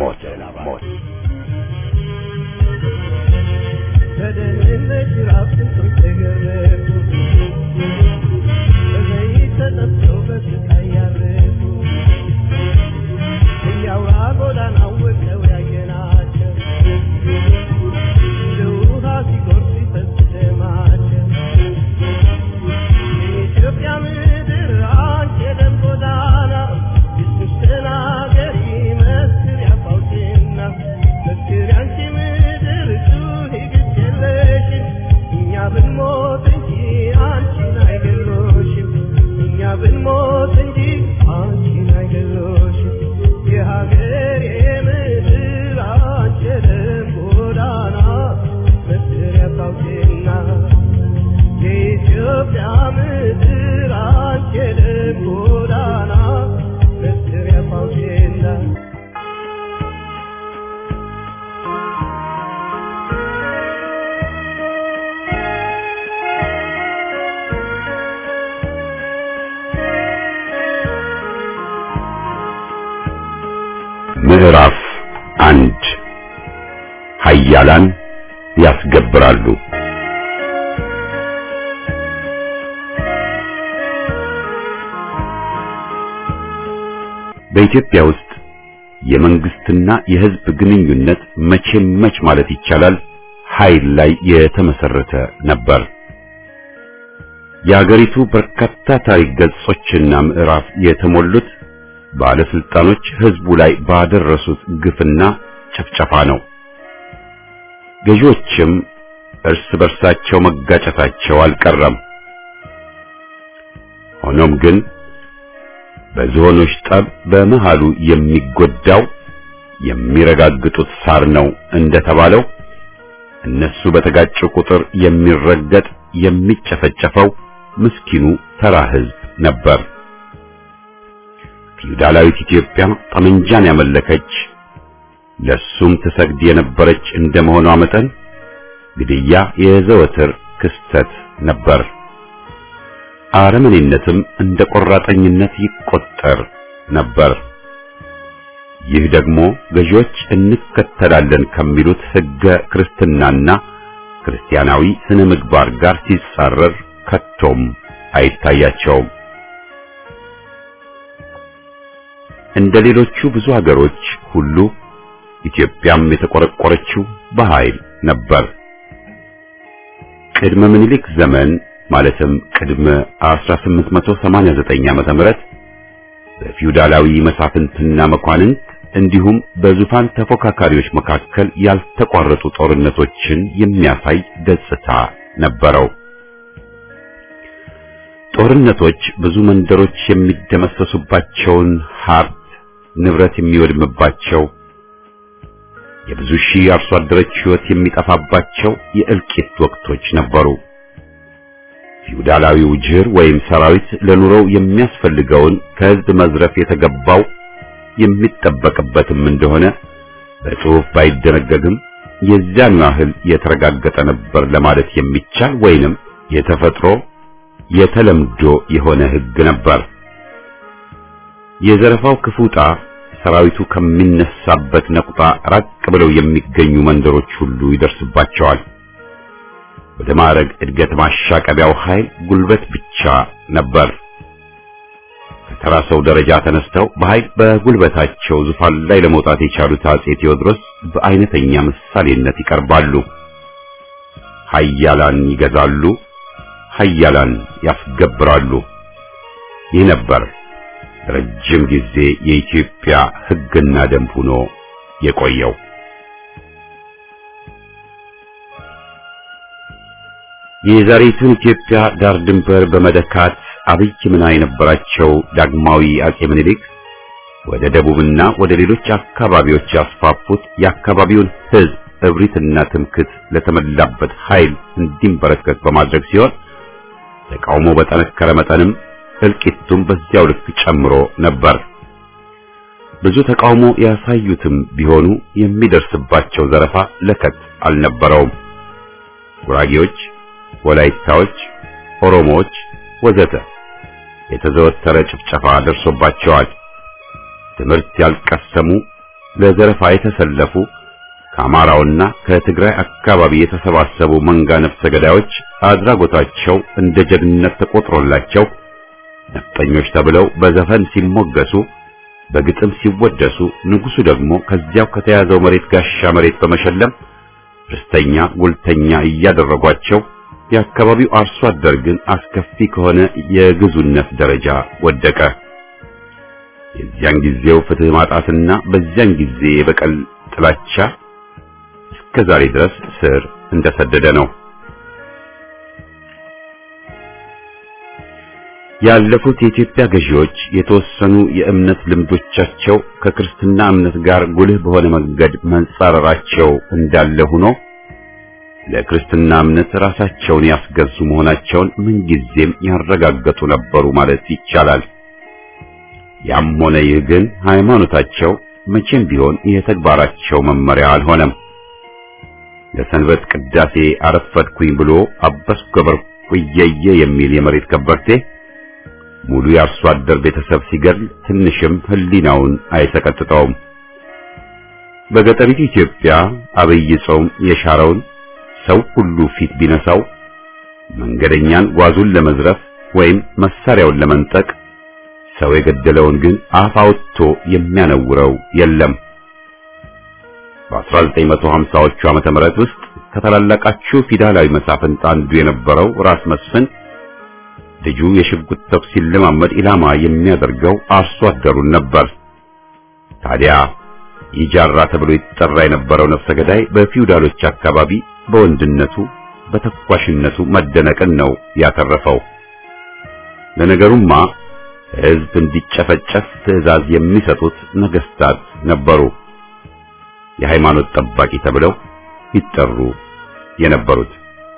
ምዕራፍ 1 ኃያላን ያስገብራሉ። በኢትዮጵያ ውስጥ የመንግስትና የህዝብ ግንኙነት መቼም መች ማለት ይቻላል ኃይል ላይ የተመሰረተ ነበር። የአገሪቱ በርካታ ታሪክ ገጾችና ምዕራፍ የተሞሉት ባለስልጣኖች ህዝቡ ላይ ባደረሱት ግፍና ጭፍጨፋ ነው። ገዢዎችም እርስ በርሳቸው መጋጨታቸው አልቀረም። ሆኖም ግን በዝሆኖች ጠብ በመሃሉ የሚጎዳው የሚረጋግጡት ሳር ነው እንደተባለው እነሱ በተጋጩ ቁጥር የሚረገጥ የሚጨፈጨፈው ምስኪኑ ተራ ህዝብ ነበር። ፊውዳላዊት ኢትዮጵያ ጠመንጃን ያመለከች ለሱም ተሰግድ የነበረች እንደመሆኗ መጠን ግድያ የዘወትር ክስተት ነበር። አረመኔነትም እንደ ቆራጠኝነት ይቆጠር ነበር። ይህ ደግሞ ገዢዎች እንከተላለን ከሚሉት ሕገ ክርስትናና ክርስቲያናዊ ስነ ምግባር ጋር ሲጻረር ከቶም አይታያቸውም። እንደ ሌሎቹ ብዙ ሀገሮች ሁሉ ኢትዮጵያም የተቆረቆረችው በኃይል ነበር። ቅድመ ምኒልክ ዘመን ማለትም ቅድመ 1889 ዓመተ ምህረት በፊውዳላዊ መሳፍንትና መኳንንት እንዲሁም በዙፋን ተፎካካሪዎች መካከል ያልተቋረጡ ጦርነቶችን የሚያሳይ ገጽታ ነበረው። ጦርነቶች ብዙ መንደሮች የሚደመሰሱባቸውን፣ ሀብት ንብረት የሚወድምባቸው፣ የብዙ ሺህ አርሶ አደሮች ሕይወት የሚጠፋባቸው የእልቂት ወቅቶች ነበሩ። ፊውዳላዊው ጅር ወይም ሰራዊት ለኑሮው የሚያስፈልገውን ከሕዝብ መዝረፍ የተገባው የሚጠበቅበትም እንደሆነ በጽሑፍ ባይደነገግም የዚያኑ ያህል የተረጋገጠ ነበር ለማለት የሚቻል ወይንም የተፈጥሮ የተለምዶ የሆነ ሕግ ነበር። የዘረፋው ክፉጣ ሰራዊቱ ከሚነሳበት ነቁጣ ራቅ ብለው የሚገኙ መንደሮች ሁሉ ይደርስባቸዋል። ወደ ማዕረግ እድገት ማሻቀቢያው ኃይል ጉልበት ብቻ ነበር። ከተራ ሰው ደረጃ ተነስተው በኃይል በጉልበታቸው ዙፋን ላይ ለመውጣት የቻሉት አጼ ቴዎድሮስ በአይነተኛ ምሳሌነት ይቀርባሉ። ኃያላን ይገዛሉ፣ ኃያላን ያስገብራሉ። ይህ ነበር ረጅም ጊዜ የኢትዮጵያ ሕግና ደንብ ሆኖ የቆየው። የዛሬቱን ኢትዮጵያ ዳር ድንበር በመደካት አብይ ሚና የነበራቸው ዳግማዊ አጼ ምኒልክ ወደ ደቡብና ወደ ሌሎች አካባቢዎች ያስፋፉት የአካባቢውን ሕዝብ እብሪትና ትምክት ለተመላበት ኃይል እንዲንበረከክ በማድረግ ሲሆን ተቃውሞ በጠነከረ መጠንም እልቂቱም በዚያው ልክ ጨምሮ ነበር። ብዙ ተቃውሞ ያሳዩትም ቢሆኑ የሚደርስባቸው ዘረፋ ለከት አልነበረውም። ጉራጌዎች፣ ወላይታዎች፣ ኦሮሞዎች ወዘተ የተዘወተረ ጭፍጨፋ ደርሶባቸዋል። ትምህርት ያልቀሰሙ ለዘረፋ የተሰለፉ ከአማራውና ከትግራይ አካባቢ የተሰባሰቡ መንጋ ነፍሰ ገዳዮች አድራጎታቸው እንደ ጀግንነት ተቆጥሮላቸው ነፍጠኞች ተብለው በዘፈን ሲሞገሱ በግጥም ሲወደሱ ንጉሱ ደግሞ ከዚያው ከተያዘው መሬት ጋሻ መሬት በመሸለም ርስተኛ ጉልተኛ እያደረጓቸው የአካባቢው አርሶ አደር ግን አስከፊ ከሆነ የግዙነት ደረጃ ወደቀ። የዚያን ጊዜው ፍትህ ማጣትና በዚያን ጊዜ የበቀል ጥላቻ እስከ ዛሬ ድረስ ስር እንደሰደደ ነው። ያለፉት የኢትዮጵያ ገዢዎች የተወሰኑ የእምነት ልምዶቻቸው ከክርስትና እምነት ጋር ጉልህ በሆነ መንገድ መንጻረራቸው እንዳለ ሆኖ ለክርስትና እምነት ራሳቸውን ያስገዙ መሆናቸውን ምንጊዜም ያረጋገጡ ነበሩ ማለት ይቻላል። ያም ሆነ ይህ ግን ሃይማኖታቸው መቼም ቢሆን የተግባራቸው መመሪያ አልሆነም። ለሰንበት ቅዳሴ አረፈድኩኝ ብሎ አበስ ገበርኩ እየየ የሚል የመሬት ከበርቴ ሙሉ የአርሶ አደር ቤተሰብ ሲገድል ትንሽም ህሊናውን አይሰቀጥጠውም። በገጠሪቱ ኢትዮጵያ አብይ ጾም የሻረውን ሰው ሁሉ ፊት ቢነሳው መንገደኛን ጓዙን ለመዝረፍ ወይም መሳሪያውን ለመንጠቅ ሰው የገደለውን ግን አፍ አውጥቶ የሚያነውረው የለም። በ1950ዎቹ ዓመተ ምህረት ውስጥ ከተላላቃችሁ ፊውዳላዊ መሳፍንት አንዱ የነበረው ራስ መስፍን ልጁ የሽጉጥ ተኩስ ሲለማመድ ኢላማ የሚያደርገው አርሶ አደሩን ነበር። ታዲያ ይጃራ ተብሎ ይጠራ የነበረው ነፍሰ ገዳይ በፊውዳሎች አካባቢ በወንድነቱ በተኳሽነቱ መደነቅን ነው ያተረፈው። ለነገሩማ ሕዝብ እንዲጨፈጨፍ ትዕዛዝ የሚሰጡት ነገስታት ነበሩ፣ የሃይማኖት ጠባቂ ተብለው ይጠሩ የነበሩት።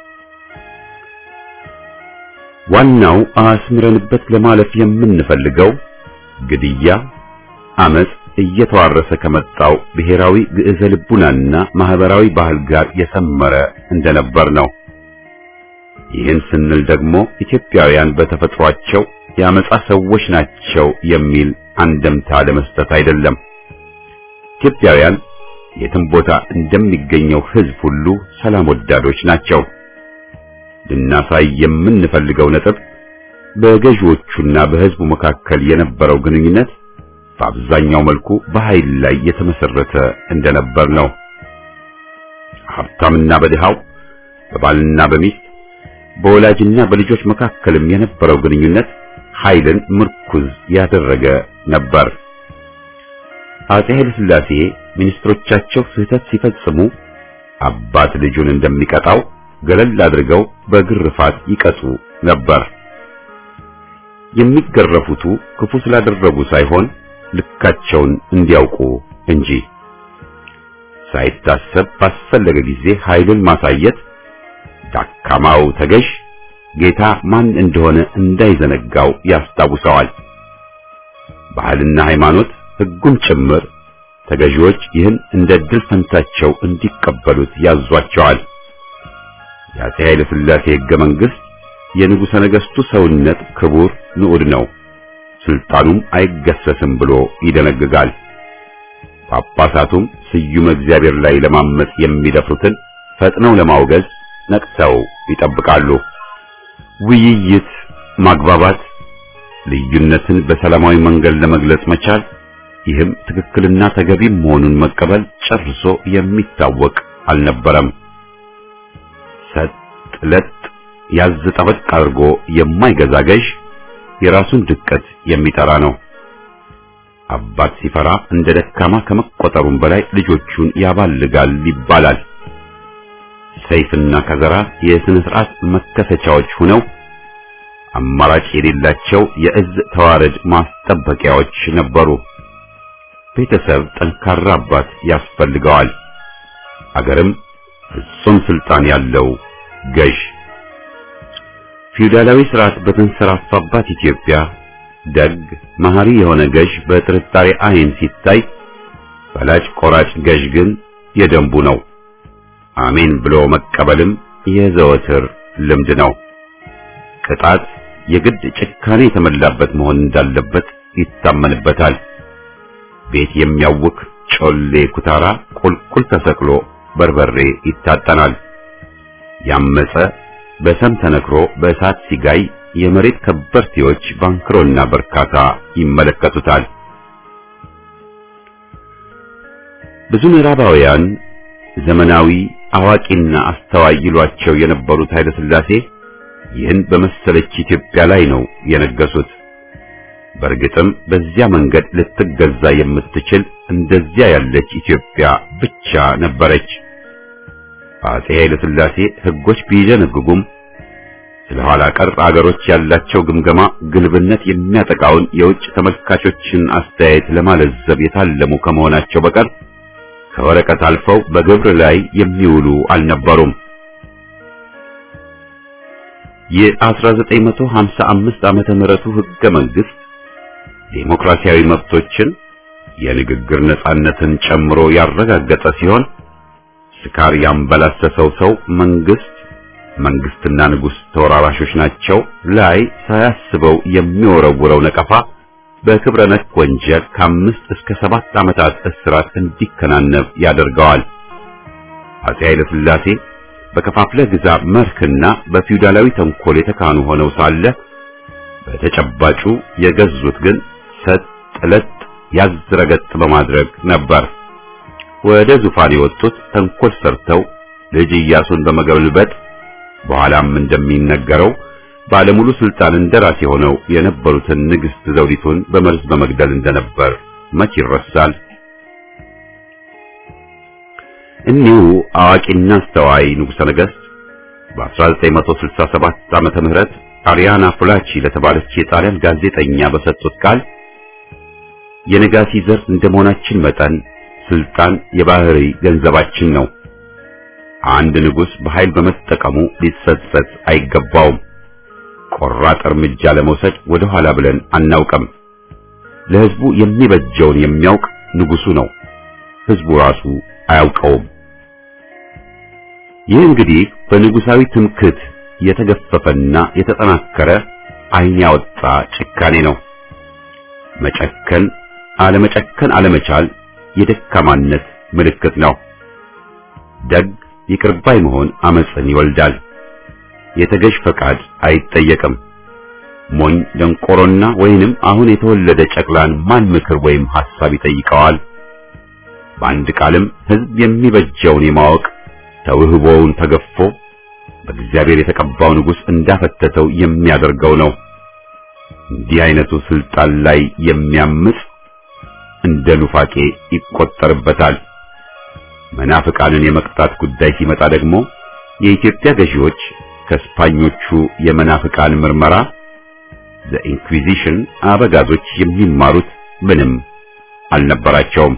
ዋናው አስምረንበት ለማለፍ የምንፈልገው ግድያ፣ አመጽ እየተዋረሰ ከመጣው ብሔራዊ ግዕዘ ልቡናና ማህበራዊ ባህል ጋር የሰመረ እንደነበር ነው። ይህን ስንል ደግሞ ኢትዮጵያውያን በተፈጥሯቸው የአመጻ ሰዎች ናቸው የሚል አንደምታ ለመስጠት አይደለም። ኢትዮጵያውያን የትም ቦታ እንደሚገኘው ሕዝብ ሁሉ ሰላም ወዳዶች ናቸው። ልናሳይ የምንፈልገው ነጥብ በገዢዎቹና በሕዝቡ መካከል የነበረው ግንኙነት በአብዛኛው መልኩ በኃይል ላይ የተመሰረተ እንደነበር ነው። ሀብታምና በድሃው፣ በባልና በሚስት፣ በወላጅና በልጆች መካከልም የነበረው ግንኙነት ኃይልን ምርኩዝ ያደረገ ነበር። አፄ ኃይለ ሥላሴ ሚኒስትሮቻቸው ስህተት ሲፈጽሙ አባት ልጁን እንደሚቀጣው ገለል አድርገው በግርፋት ይቀጡ ነበር። የሚገረፉቱ ክፉ ስላደረጉ ሳይሆን ልካቸውን እንዲያውቁ እንጂ። ሳይታሰብ ባስፈለገ ጊዜ ኃይልን ማሳየት ዳካማው ተገዥ ጌታ ማን እንደሆነ እንዳይዘነጋው ያስታውሰዋል። ባህልና ሃይማኖት ሕጉም ጭምር ተገዢዎች ይህን እንደ ድል ፈንታቸው እንዲቀበሉት ያዟቸዋል። የአፄ ኃይለ ሥላሴ ሕገ መንግሥት የንጉሠ ነገሥቱ ሰውነት ክቡር ንዑድ ነው፣ ስልጣኑም አይገሰስም ብሎ ይደነግጋል። ጳጳሳቱም ስዩመ እግዚአብሔር ላይ ለማመጽ የሚደፍሩትን ፈጥነው ለማውገዝ ነቅተው ይጠብቃሉ። ውይይት፣ ማግባባት፣ ልዩነትን በሰላማዊ መንገድ ለመግለጽ መቻል፣ ይህም ትክክልና ተገቢ መሆኑን መቀበል ጨርሶ የሚታወቅ አልነበረም። ሰጥ ለጥ ያዝ ጠበቅ አድርጎ የማይገዛ ገዥ የራሱን ድቀት የሚጠራ ነው። አባት ሲፈራ እንደ ደካማ ከመቆጠሩም በላይ ልጆቹን ያባልጋል ይባላል። ሰይፍና ከዘራ የሥነ ሥርዓት መከሰቻዎች ሆነው አማራጭ የሌላቸው የእዝ ተዋረድ ማስጠበቂያዎች ነበሩ። ቤተሰብ ጠንካራ አባት ያስፈልገዋል። አገርም ፍጹም ስልጣን ያለው ገዥ። ፊውዳላዊ ስርዓት በተንሰራፋባት ኢትዮጵያ ደግ መሐሪ የሆነ ገዥ በጥርጣሬ ዓይን ሲታይ፣ ፈላጭ ቆራጭ ገዥ ግን የደንቡ ነው። አሜን ብሎ መቀበልም የዘወትር ልምድ ነው። ቅጣት የግድ ጭካኔ የተመላበት መሆን እንዳለበት ይታመንበታል። ቤት የሚያውክ ጮሌ ኩታራ ቁልቁል ተሰቅሎ በርበሬ ይታጠናል። ያመፀ በሰም ተነክሮ በእሳት ሲጋይ የመሬት ከበርቴዎች ባንክሮና በርካታ ይመለከቱታል። ብዙ ምዕራባውያን ዘመናዊ አዋቂና አስተዋይ ይሏቸው የነበሩት ኃይለ ሥላሴ ይህን በመሰለች ኢትዮጵያ ላይ ነው የነገሱት። በእርግጥም በዚያ መንገድ ልትገዛ የምትችል እንደዚያ ያለች ኢትዮጵያ ብቻ ነበረች። አፄ ኃይለ ሥላሴ ሕጎች ቢደነግጉም ስለኋላ ቀር አገሮች ያላቸው ግምገማ ግልብነት የሚያጠቃውን የውጭ ተመልካቾችን አስተያየት ለማለዘብ የታለሙ ከመሆናቸው በቀር ከወረቀት አልፈው በግብር ላይ የሚውሉ አልነበሩም። የ1955 ዓመተ ምህረቱ ሕገ መንግሥት ዴሞክራሲያዊ መብቶችን የንግግር ነጻነትን ጨምሮ ያረጋገጠ ሲሆን ስካር ያንበላሰሰው ሰው መንግስትና ንጉሥ ተወራራሾች ናቸው ላይ ሳያስበው የሚወረውረው ነቀፋ በክብረ ነክ ወንጀል ከ5 እስከ 7 ዓመታት እስራት እንዲከናነብ ያደርገዋል። አፄ ኃይለ ሥላሴ በከፋፍለ ግዛ መርህና በፊውዳላዊ ተንኮል የተካኑ ሆነው ሳለ በተጨባጩ የገዙት ግን ሰጥለጥ ያዝረገጥ በማድረግ ነበር። ወደ ዙፋን የወጡት ተንኮል ሰርተው ልጅ ኢያሱን በመገልበጥ በኋላም እንደሚነገረው ባለሙሉ ስልጣን እንደራሴ ሆነው የነበሩትን ንግሥት ዘውዲቱን በመርዝ በመግደል እንደነበር መች ይረሳል? እኒሁ አዋቂና አስተዋይ ንጉሠ ነገሥት በ1967 ዓመተ ምህረት አሪያና ፍላቺ ለተባለች የጣሊያን ጋዜጠኛ በሰጡት ቃል የነጋሲ ዘር እንደመሆናችን መጠን ስልጣን የባህሪ ገንዘባችን ነው። አንድ ንጉሥ በኃይል በመጠቀሙ ሊጸጸት አይገባውም። ቆራጥ እርምጃ ለመውሰድ ወደ ኋላ ብለን አናውቅም። ለሕዝቡ የሚበጀውን የሚያውቅ ንጉሡ ነው። ሕዝቡ ራሱ አያውቀውም። ይህ እንግዲህ በንጉሣዊ ትምክህት የተገፈፈና የተጠናከረ ዓይን ያወጣ ጭካኔ ነው። መጨከን አለመቻል የደካማነት ምልክት ነው። ደግ ይቅርባይ መሆን አመጽን ይወልዳል። የተገዥ ፈቃድ አይጠየቅም። ሞኝ ደንቆሮና ወይንም አሁን የተወለደ ጨቅላን ማን ምክር ወይም ሐሳብ ይጠይቀዋል? በአንድ ቃልም ሕዝብ የሚበጀውን የማወቅ ተውህቦውን ተገፎ በእግዚአብሔር የተቀባው ንጉሥ እንዳፈተተው የሚያደርገው ነው። እንዲህ አይነቱ ስልጣን ላይ የሚያምጽ እንደ ኑፋቄ ይቆጠርበታል። መናፍቃንን የመቅጣት ጉዳይ ሲመጣ ደግሞ የኢትዮጵያ ገዢዎች ከስፓኞቹ የመናፍቃን ምርመራ ኢንኩዊዚሽን አበጋዞች የሚማሩት ምንም አልነበራቸውም።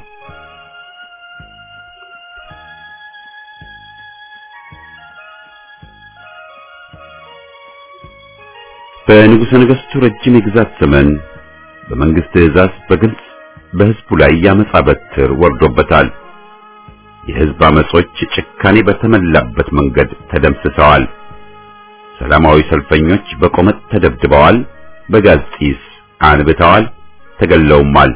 በንጉሠ ነገሥቱ ረጅም የግዛት ዘመን በመንግስት ትእዛዝ በግልጽ በሕዝቡ ላይ ያመጻ በትር ወርዶበታል። የሕዝብ አመጾች ጭካኔ በተመላበት መንገድ ተደምስሰዋል። ሰላማዊ ሰልፈኞች በቆመጥ ተደብድበዋል፣ በጋዝ ጢስ አንብተዋል፣ ተገለውማል።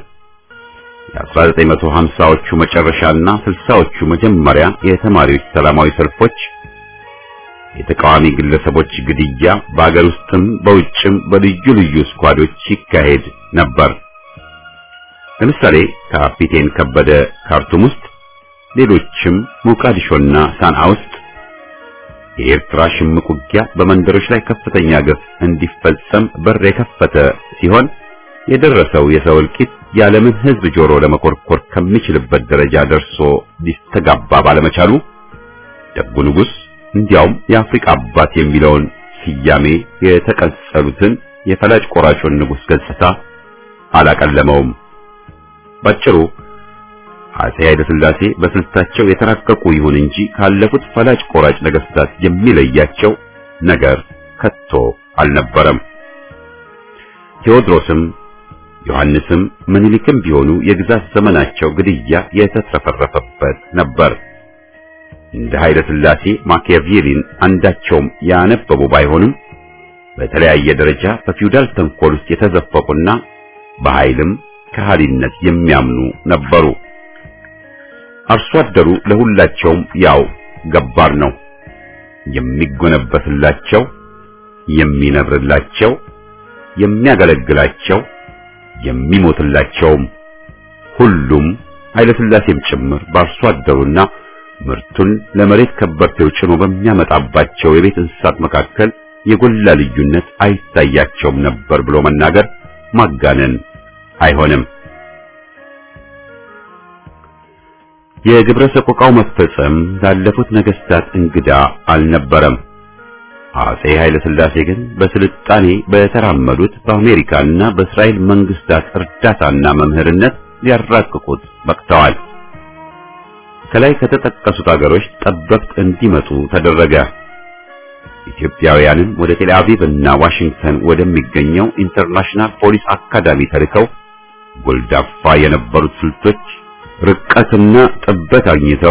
የ1950ዎቹ መጨረሻና 60ዎቹ መጀመሪያ የተማሪዎች ሰላማዊ ሰልፎች፣ የተቃዋሚ ግለሰቦች ግድያ በአገር ውስጥም በውጭም በልዩ ልዩ ስኳዶች ይካሄድ ነበር። ለምሳሌ ካፒቴን ከበደ ካርቱም ውስጥ፣ ሌሎችም ሞቃዲሾና ሳንዓ ውስጥ የኤርትራ ሽምቅ ውጊያ በመንደሮች ላይ ከፍተኛ ግፍ እንዲፈጸም በር የከፈተ ሲሆን የደረሰው የሰው እልቂት የዓለምን ሕዝብ ጆሮ ለመኮርኮር ከሚችልበት ደረጃ ደርሶ ሊስተጋባ ባለመቻሉ ደጉ ንጉሥ እንዲያውም የአፍሪካ አባት የሚለውን ስያሜ የተቀጸሉትን የፈላጭ ቆራጩን ንጉሥ ገጽታ አላቀለመውም። ባጭሩ አፄ ኃይለ ሥላሴ በስልታቸው የተራቀቁ ይሁን እንጂ ካለፉት ፈላጭ ቆራጭ ነገስታት የሚለያቸው ነገር ከቶ አልነበረም። ቴዎድሮስም ዮሐንስም ምኒልክም ቢሆኑ የግዛት ዘመናቸው ግድያ የተትረፈረፈበት ነበር። እንደ ኃይለ ሥላሴ ማኪያቬሊን አንዳቸውም ያነበቡ ባይሆንም በተለያየ ደረጃ በፊውዳል ተንኮል ውስጥ የተዘፈቁና በኃይልም ከሃሊነት የሚያምኑ ነበሩ። አርሶ አደሩ ለሁላቸውም ያው ገባር ነው። የሚጎነበስላቸው፣ የሚነብርላቸው፣ የሚያገለግላቸው፣ የሚሞትላቸውም ሁሉም ኃይለ ሥላሴም ጭምር በአርሶ አደሩና ምርቱን ለመሬት ከበርቴው ጭኖ በሚያመጣባቸው የቤት እንስሳት መካከል የጎላ ልዩነት አይታያቸውም ነበር ብሎ መናገር ማጋነን አይሆንም። የግብረ ሰቆቃው መፈጸም ላለፉት ነገስታት እንግዳ አልነበረም። አፄ ኃይለ ሥላሴ ግን በስልጣኔ በተራመዱት በአሜሪካና በእስራኤል መንግስታት እርዳታና መምህርነት ሊያራቅቁት በቅተዋል። ከላይ ከተጠቀሱት አገሮች ጠበብት እንዲመጡ ተደረገ። ኢትዮጵያውያንን ወደ ቴል አቪቭ እና ዋሽንግተን ወደሚገኘው ኢንተርናሽናል ፖሊስ አካዳሚ ተልከው ጎልዳፋ የነበሩት ስልቶች ርቀትና ጥበት አግኝተው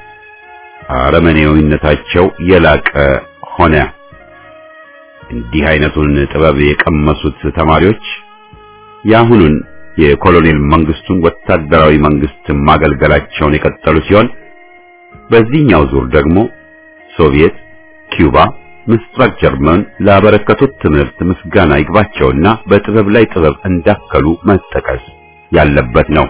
አረመኔያዊነታቸው የላቀ ሆነ። እንዲህ አይነቱን ጥበብ የቀመሱት ተማሪዎች የአሁኑን የኮሎኔል መንግስቱን ወታደራዊ መንግስት ማገልገላቸውን የቀጠሉ ሲሆን በዚህኛው ዙር ደግሞ ሶቪየት፣ ኩባ፣ ምስራቅ ጀርመን ላበረከቱት ትምህርት ምስጋና ይግባቸውና በጥበብ ላይ ጥበብ እንዳከሉ መጠቀስ ያለበት ነው።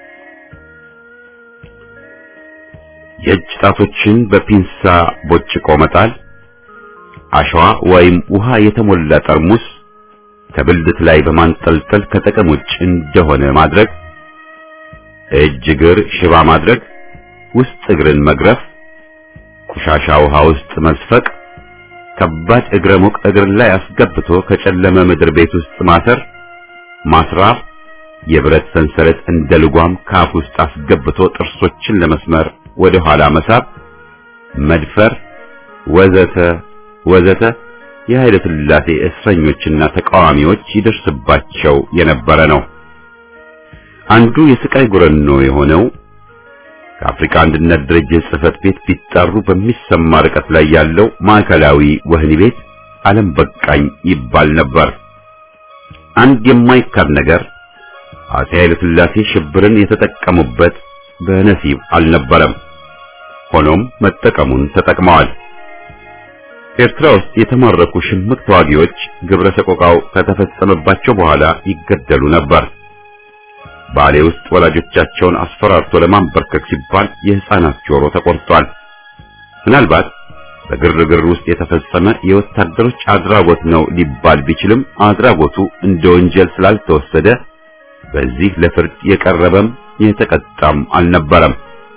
የእጅ ጣቶችን በፒንሳ ቦጭቆ መጣል፣ አሸዋ ወይም ውሃ የተሞላ ጠርሙስ ከብልት ላይ በማንጠልጠል ከጥቅም ውጭ እንደሆነ ማድረግ፣ እጅ እግር ሽባ ማድረግ፣ ውስጥ እግርን መግረፍ፣ ቆሻሻ ውሃ ውስጥ መስፈቅ፣ ከባድ እግረ ሙቅ እግር ላይ አስገብቶ ከጨለመ ምድር ቤት ውስጥ ማሰር፣ ማስራብ፣ የብረት ሰንሰለት እንደ ልጓም ካፍ ውስጥ አስገብቶ ጥርሶችን ለመስመር ወደ ኋላ መሳብ፣ መድፈር ወዘተ ወዘተ የኃይለ ሥላሴ እስረኞችና ተቃዋሚዎች ይደርስባቸው የነበረ ነው። አንዱ የስቃይ ጉረኖ የሆነው ከአፍሪካ አንድነት ድርጅት ጽሕፈት ቤት ቢጣሩ በሚሰማ ርቀት ላይ ያለው ማዕከላዊ ወህኒ ቤት ዓለም በቃኝ ይባል ነበር። አንድ የማይካድ ነገር አፄ ኃይለ ሥላሴ ሽብርን የተጠቀሙበት በነሲብ አልነበረም። ሆኖም መጠቀሙን ተጠቅመዋል። ኤርትራ ውስጥ የተማረኩ ሽምቅ ተዋጊዎች ግብረ ሰቆቃው ከተፈጸመባቸው በኋላ ይገደሉ ነበር። ባሌ ውስጥ ወላጆቻቸውን አስፈራርቶ ለማንበርከክ ሲባል የሕፃናት ጆሮ ተቆርጧል። ምናልባት በግርግር ውስጥ የተፈጸመ የወታደሮች አድራጎት ነው ሊባል ቢችልም አድራጎቱ እንደ ወንጀል ስላልተወሰደ በዚህ ለፍርድ የቀረበም የተቀጣም አልነበረም።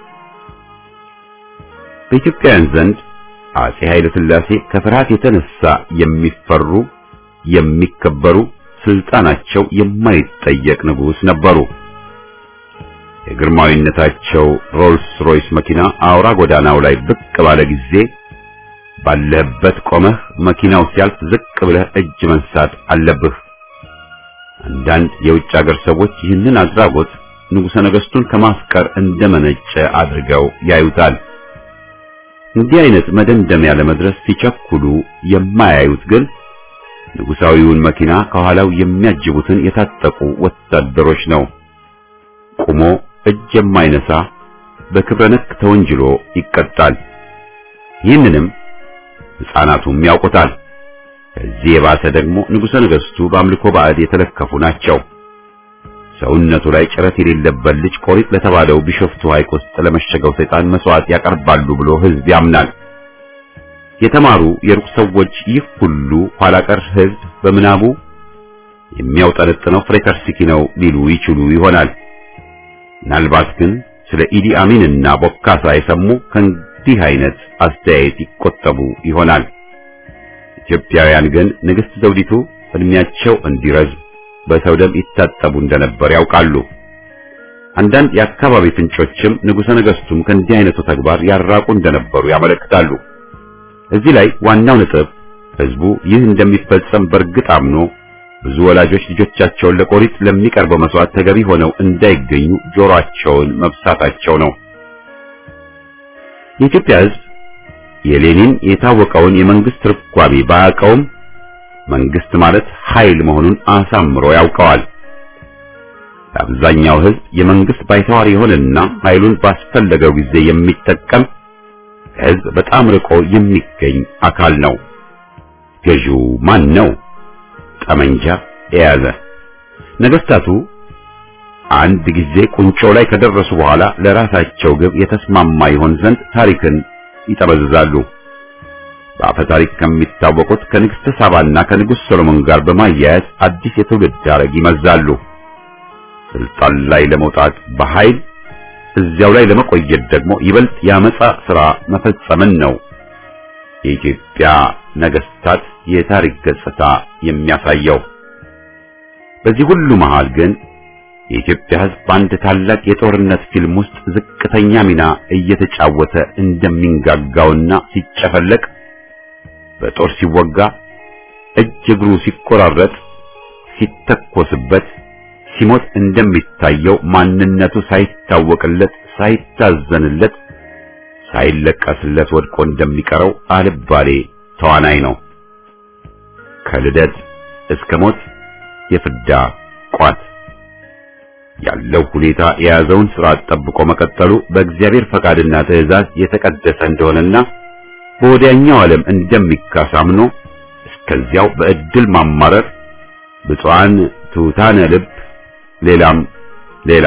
በኢትዮጵያውያን ዘንድ አፄ ኃይለ ሥላሴ ከፍርሃት የተነሳ የሚፈሩ የሚከበሩ ስልጣናቸው የማይጠየቅ ንጉሥ ነበሩ። የግርማዊነታቸው ሮልስ ሮይስ መኪና አውራ ጎዳናው ላይ ብቅ ባለ ጊዜ ባለህበት ቆመህ መኪናው ሲያልፍ ዝቅ ብለህ እጅ መንሳት አለብህ። አንዳንድ የውጭ ሀገር ሰዎች ይህንን አድራጎት ንጉሠ ነገሥቱን ከማፍቀር እንደመነጨ አድርገው ያዩታል። እንዲህ አይነት መደምደሚያ ለመድረስ ሲቸኩሉ የማያዩት ግን ንጉሣዊውን መኪና ከኋላው የሚያጅቡትን የታጠቁ ወታደሮች ነው። ቆሞ እጅ የማይነሳ በክብረ ነክ ተወንጅሎ ይቀጣል። ይህንንም ሕፃናቱም ያውቁታል። ከዚህ የባሰ ደግሞ ንጉሠ ነገሥቱ በአምልኮ ባዕድ የተለከፉ ናቸው። ሰውነቱ ላይ ጭረት የሌለበት ልጅ ቆሪጥ ለተባለው ቢሾፍቱ ሐይቅ ውስጥ ለመሸገው ሰይጣን መስዋዕት ያቀርባሉ ብሎ ሕዝብ ያምናል። የተማሩ የሩቅ ሰዎች ይህ ሁሉ ኋላቀር ሕዝብ በምናቡ የሚያውጠነጥነው ፍሬተርሲኪ ነው ሊሉ ይችሉ ይሆናል። ምናልባት ግን ስለ ኢዲ አሚንና ቦካሳ የሰሙ ከእንዲህ አይነት አስተያየት ይቆጠቡ ይሆናል። ኢትዮጵያውያን ግን ንግሥት ዘውዲቱ እድሜያቸው እንዲረዝም በሰው ደም ይታጠቡ እንደነበር ያውቃሉ። አንዳንድ የአካባቢ ፍንጮችም ንጉሠ ነገሥቱም ከእንዲህ አይነቱ ተግባር ያራቁ እንደነበሩ ያመለክታሉ። እዚህ ላይ ዋናው ነጥብ ሕዝቡ ይህ እንደሚፈጸም በእርግጥ አምኖ ብዙ ወላጆች ልጆቻቸውን ለቆሪጥ ለሚቀርበው መስዋዕት ተገቢ ሆነው እንዳይገኙ ጆሮአቸውን መብሳታቸው ነው። የኢትዮጵያ ሕዝብ የሌኒን የታወቀውን የመንግስት ትርጓሜ ባያውቀውም መንግስት ማለት ኃይል መሆኑን አሳምሮ ያውቀዋል። አብዛኛው ሕዝብ የመንግስት ባይተዋር የሆነና ኃይሉን ባስፈለገው ጊዜ የሚጠቀም ከሕዝብ በጣም ርቆ የሚገኝ አካል ነው። ገዢው ማን ነው? ጠመንጃ የያዘ። ነገስታቱ አንድ ጊዜ ቁንጮ ላይ ከደረሱ በኋላ ለራሳቸው ግብ የተስማማ ይሆን ዘንድ ታሪክን ይጠመዝዛሉ። በአፈ ታሪክ ከሚታወቁት ከንግሥተ ሳባና ከንጉሥ ሰሎሞን ጋር በማያያዝ አዲስ የትውልድ ሐረግ ይመዛሉ። ስልጣን ላይ ለመውጣት በኃይል እዚያው ላይ ለመቆየት ደግሞ ይበልጥ ያመጻ ሥራ መፈጸምን ነው የኢትዮጵያ ነገስታት የታሪክ ገጽታ የሚያሳየው። በዚህ ሁሉ መሃል ግን የኢትዮጵያ ሕዝብ በአንድ ታላቅ የጦርነት ፊልም ውስጥ ዝቅተኛ ሚና እየተጫወተ እንደሚንጋጋውና ሲጨፈለቅ፣ በጦር ሲወጋ፣ እጅ እግሩ ሲቆራረጥ፣ ሲተኮስበት፣ ሲሞት እንደሚታየው ማንነቱ ሳይታወቅለት፣ ሳይታዘንለት፣ ሳይለቀስለት ወድቆ እንደሚቀረው አልባሌ ተዋናይ ነው። ከልደት እስከ ሞት የፍዳ ቋት ያለው ሁኔታ የያዘውን ስርዓት ጠብቆ መቀጠሉ በእግዚአብሔር ፈቃድና ትእዛዝ የተቀደሰ እንደሆነና በወዲያኛው ዓለም እንደሚካስ አምኖ እስከዚያው በእድል ማማረር፣ ብፁዓን ትሑታነ ልብ፣ ሌላም ሌላ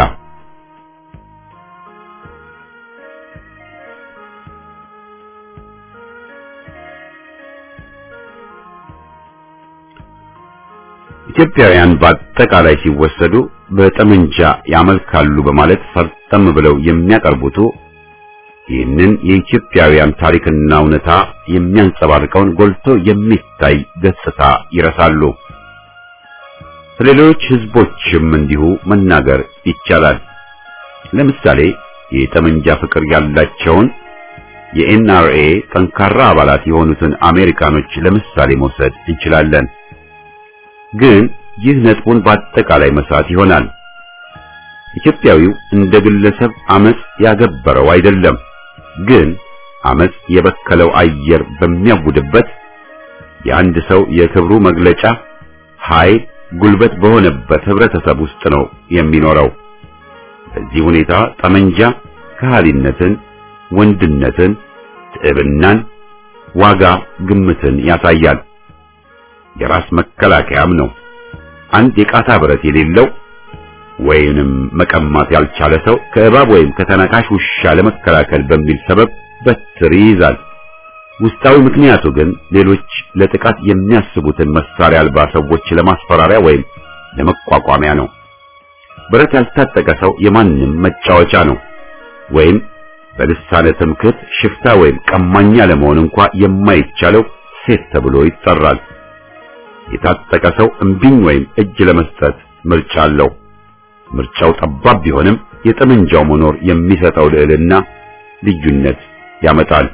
ኢትዮጵያውያን በአጠቃላይ ሲወሰዱ በጠመንጃ ያመልካሉ በማለት ፈርጠም ብለው የሚያቀርቡት ይህንን የኢትዮጵያውያን ታሪክና እውነታ የሚያንጸባርቀውን ጎልቶ የሚታይ ገጽታ ይረሳሉ። ስለሌሎች ህዝቦችም እንዲሁ መናገር ይቻላል። ለምሳሌ የጠመንጃ ፍቅር ያላቸውን የኤንአርኤ ጠንካራ አባላት የሆኑትን አሜሪካኖች ለምሳሌ መውሰድ እንችላለን። ግን ይህ ነጥቡን በአጠቃላይ መሳት ይሆናል። ኢትዮጵያዊው እንደ ግለሰብ አመጽ ያገበረው አይደለም። ግን አመጽ የበከለው አየር በሚያውድበት የአንድ ሰው የክብሩ መግለጫ ኃይል ጉልበት በሆነበት ህብረተሰብ ውስጥ ነው የሚኖረው። በዚህ ሁኔታ ጠመንጃ ከሃሊነትን፣ ወንድነትን፣ ትዕብናን፣ ዋጋ ግምትን ያሳያል። የራስ መከላከያም ነው። አንድ የቃታ ብረት የሌለው ወይንም መቀማት ያልቻለ ሰው ከእባብ ወይም ከተናካሽ ውሻ ለመከላከል በሚል ሰበብ በትር ይይዛል። ውስጣዊ ምክንያቱ ግን ሌሎች ለጥቃት የሚያስቡትን መሳሪያ አልባ ሰዎች ለማስፈራሪያ ወይም ለመቋቋሚያ ነው። ብረት ያልታጠቀ ሰው የማንም መጫወቻ ነው። ወይም በልሳነ ትምክህት ሽፍታ ወይም ቀማኛ ለመሆን እንኳን የማይቻለው ሴት ተብሎ ይጠራል። የታጠቀ ሰው እምቢኝ ወይም እጅ ለመስጠት ምርጫ አለው። ምርጫው ጠባብ ቢሆንም የጠመንጃው መኖር የሚሰጠው ልዕልና ልዩነት ያመጣል።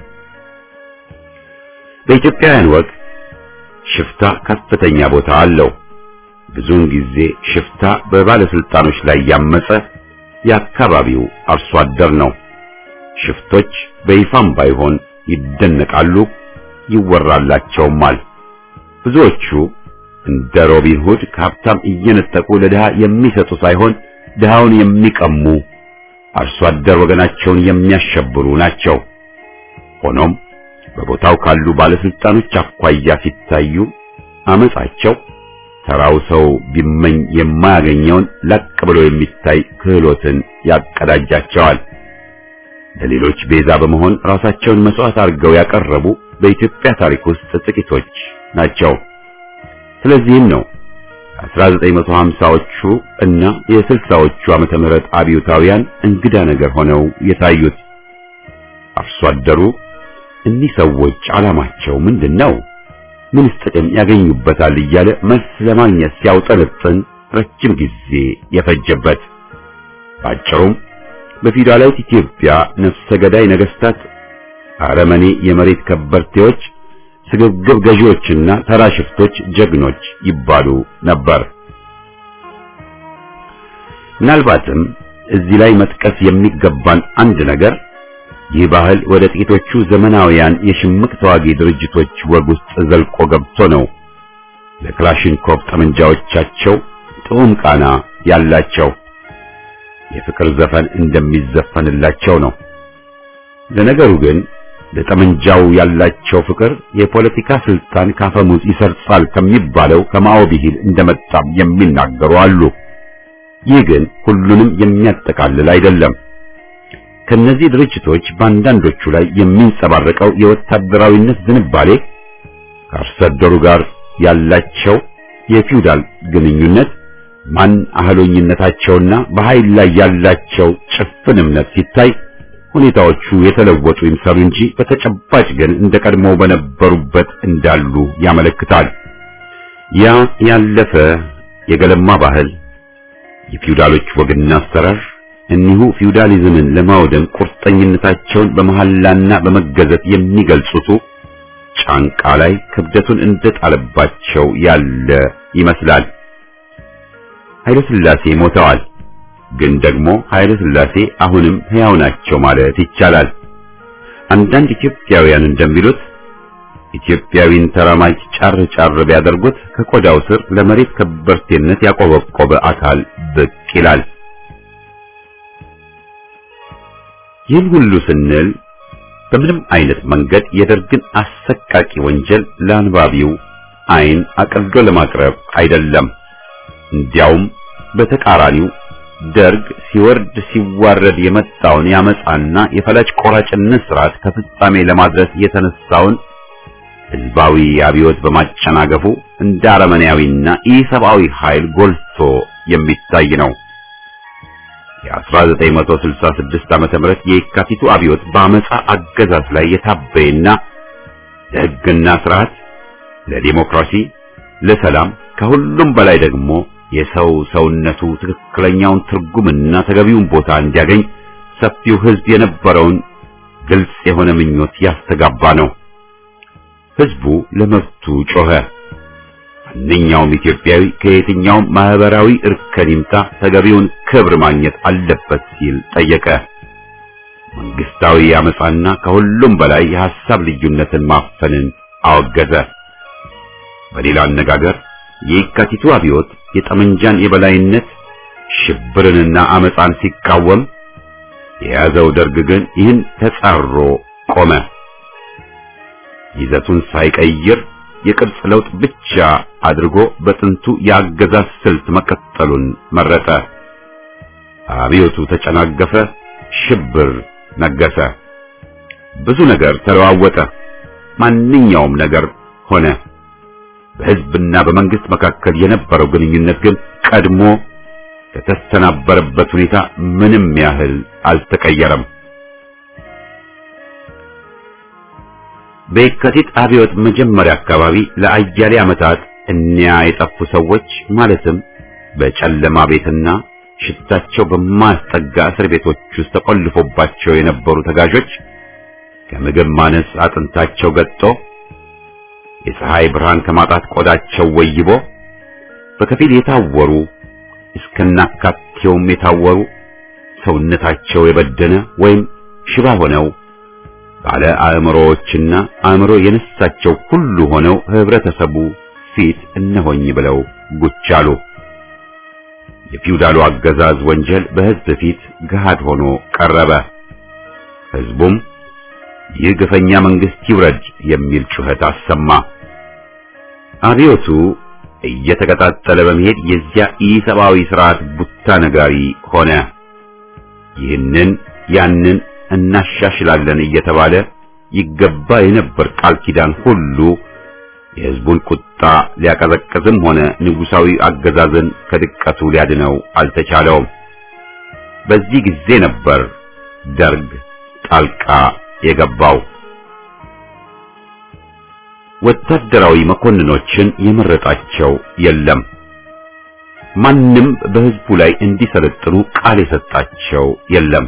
በኢትዮጵያውያን ወግ ሽፍታ ከፍተኛ ቦታ አለው። ብዙውን ጊዜ ሽፍታ በባለስልጣኖች ላይ ያመጸ የአካባቢው አርሶ አደር ነው። ሽፍቶች በይፋም ባይሆን ይደነቃሉ፣ ይወራላቸውማል። ብዙዎቹ እንደ ሮቢን ሁድ ከሀብታም እየነጠቁ ለድሃ የሚሰጡ ሳይሆን ድሃውን የሚቀሙ አርሶ አደር ወገናቸውን የሚያሸብሩ ናቸው። ሆኖም በቦታው ካሉ ባለስልጣኖች አኳያ ሲታዩ አመጻቸው ተራው ሰው ቢመኝ የማያገኘውን ለቅ ብሎ የሚታይ ክህሎትን ያቀዳጃቸዋል። ለሌሎች ቤዛ በመሆን ራሳቸውን መስዋዕት አድርገው ያቀረቡ በኢትዮጵያ ታሪክ ውስጥ ጥቂቶች ናቸው። ስለዚህም ነው 1950ዎቹ እና የ60ዎቹ ዓመተ ምህረት አብዮታውያን እንግዳ ነገር ሆነው የታዩት። አርሶ አደሩ እኒህ ሰዎች ዓላማቸው ምንድነው? ምንስ ጥቅም ያገኙበታል እያለ መልስ ለማግኘት ሲያውጠነጥን ረጅም ጊዜ የፈጀበት። ባጭሩም በፊውዳላዊት ኢትዮጵያ ነፍሰ ገዳይ ነገስታት፣ አረመኔ የመሬት ከበርቴዎች፣ ስግብግብ ገዢዎችና ተራ ሽፍቶች ጀግኖች ይባሉ ነበር። ምናልባትም እዚህ ላይ መጥቀስ የሚገባን አንድ ነገር ይህ ባህል ወደ ጥቂቶቹ ዘመናውያን የሽምቅ ተዋጊ ድርጅቶች ወግ ውስጥ ዘልቆ ገብቶ ነው ለክላሽንኮቭ ጠመንጃዎቻቸው ጥዑም ቃና ያላቸው የፍቅር ዘፈን እንደሚዘፈንላቸው ነው። ለነገሩ ግን ለጠመንጃው ያላቸው ፍቅር የፖለቲካ ስልጣን ካፈሙዝ ይሰርጻል ከሚባለው ከማኦ ብሂል እንደመጣም የሚናገሩ አሉ። ይህ ግን ሁሉንም የሚያጠቃልል አይደለም። ከነዚህ ድርጅቶች በአንዳንዶቹ ላይ የሚንጸባረቀው የወታደራዊነት ዝንባሌ ከአርሶ አደሩ ጋር ያላቸው የፊውዳል ግንኙነት ማን አህሎኝነታቸውና በኃይል ላይ ያላቸው ጭፍን እምነት ሲታይ ሁኔታዎቹ የተለወጡ ይምሰሉ እንጂ በተጨባጭ ግን እንደቀድሞው በነበሩበት እንዳሉ ያመለክታል። ያ ያለፈ የገለማ ባህል የፊውዳሎች ወግና አሰራር እኒሁ ፊውዳሊዝምን ለማውደም ቁርጠኝነታቸውን በመሐላና በመገዘት የሚገልጹቱ ጫንቃ ላይ ክብደቱን እንደጣለባቸው ያለ ይመስላል። ኃይለ ሥላሴ ሞተዋል፣ ግን ደግሞ ኃይለ ሥላሴ አሁንም ሕያው ናቸው ማለት ይቻላል። አንዳንድ ኢትዮጵያውያን እንደሚሉት ኢትዮጵያዊን ተራማጅ ጫር ጫር ቢያደርጉት ከቆዳው ስር ለመሬት ከበርቴነት ያቆበቆበ አካል ብቅ ይላል። ይህን ሁሉ ስንል በምንም አይነት መንገድ የደርግን አሰቃቂ ወንጀል ለአንባቢው ዓይን አቅልሎ ለማቅረብ አይደለም። እንዲያውም በተቃራኒው ደርግ ሲወርድ ሲዋረድ የመጣውን ያመጻና የፈላጭ ቆራጭነት ስርዓት ከፍጻሜ ለማድረስ የተነሳውን ህዝባዊ አብዮት በማጨናገፉ እንደ አረመኔያዊና ኢሰብአዊ ኃይል ጎልቶ የሚታይ ነው። የ1966 ዓመተ ምህረት የካቲቱ አብዮት በአመጻ አገዛዝ ላይ የታበየና ለህግና ስርዓት፣ ለዲሞክራሲ፣ ለሰላም ከሁሉም በላይ ደግሞ የሰው ሰውነቱ ትክክለኛውን ትርጉምና ተገቢውን ቦታ እንዲያገኝ ሰፊው ህዝብ የነበረውን ግልጽ የሆነ ምኞት ያስተጋባ ነው። ህዝቡ ለመብቱ ጮኸ። ማንኛውም ኢትዮጵያዊ ከየትኛውም ማህበራዊ እርከን ይምጣ ተገቢውን ክብር ማግኘት አለበት ሲል ጠየቀ። መንግስታዊ አመጻና ከሁሉም በላይ የሐሳብ ልዩነትን ማፈንን አወገዘ። በሌላ አነጋገር የካቲቱ አብዮት የጠመንጃን የበላይነት ሽብርንና አመጻን ሲቃወም፣ የያዘው ደርግ ግን ይህን ተጻሮ ቆመ። ይዘቱን ሳይቀይር የቅርጽ ለውጥ ብቻ አድርጎ በጥንቱ የአገዛዝ ስልት መቀጠሉን መረጠ። አብዮቱ ተጨናገፈ፣ ሽብር ነገሰ። ብዙ ነገር ተለዋወጠ። ማንኛውም ነገር ሆነ። በህዝብና በመንግስት መካከል የነበረው ግንኙነት ግን ቀድሞ ከተስተናበረበት ሁኔታ ምንም ያህል አልተቀየረም። በየካቲት አብዮት መጀመሪያ አካባቢ ለአያሌ ዓመታት እኒያ የጠፉ ሰዎች ማለትም በጨለማ ቤትና ሽታቸው በማያስጠጋ እስር ቤቶች ውስጥ ተቆልፎባቸው የነበሩ ተጋዦች ከምግብ ማነስ አጥንታቸው ገጦ የፀሐይ ብርሃን ከማጣት ቆዳቸው ወይቦ በከፊል የታወሩ እስከናካቴውም የታወሩ ሰውነታቸው የበደነ ወይም ሽባ ሆነው ባለ አእምሮዎችና አእምሮ የነሳቸው ሁሉ ሆነው ህብረተሰቡ ፊት እነሆኝ ብለው ጉች አሉ። የፊውዳሉ አገዛዝ ወንጀል በህዝብ ፊት ገሃድ ሆኖ ቀረበ። ህዝቡም ይህ ግፈኛ መንግስት ይውረድ የሚል ጩኸት አሰማ። አብዮቱ እየተቀጣጠለ በመሄድ የዚያ ኢሰብአዊ ስርዓት ቡታ ነጋሪ ሆነ። ይህንን ያንን እናሻሽላለን እየተባለ ይገባ የነበር ቃል ኪዳን ሁሉ የሕዝቡን ቁጣ ሊያቀዘቅዝም ሆነ ንጉሳዊ አገዛዝን ከድቀቱ ሊያድነው አልተቻለውም። በዚህ ጊዜ ነበር ደርግ ጣልቃ የገባው። ወታደራዊ መኮንኖችን የመረጣቸው የለም። ማንም በሕዝቡ ላይ እንዲሰለጥኑ ቃል የሰጣቸው የለም።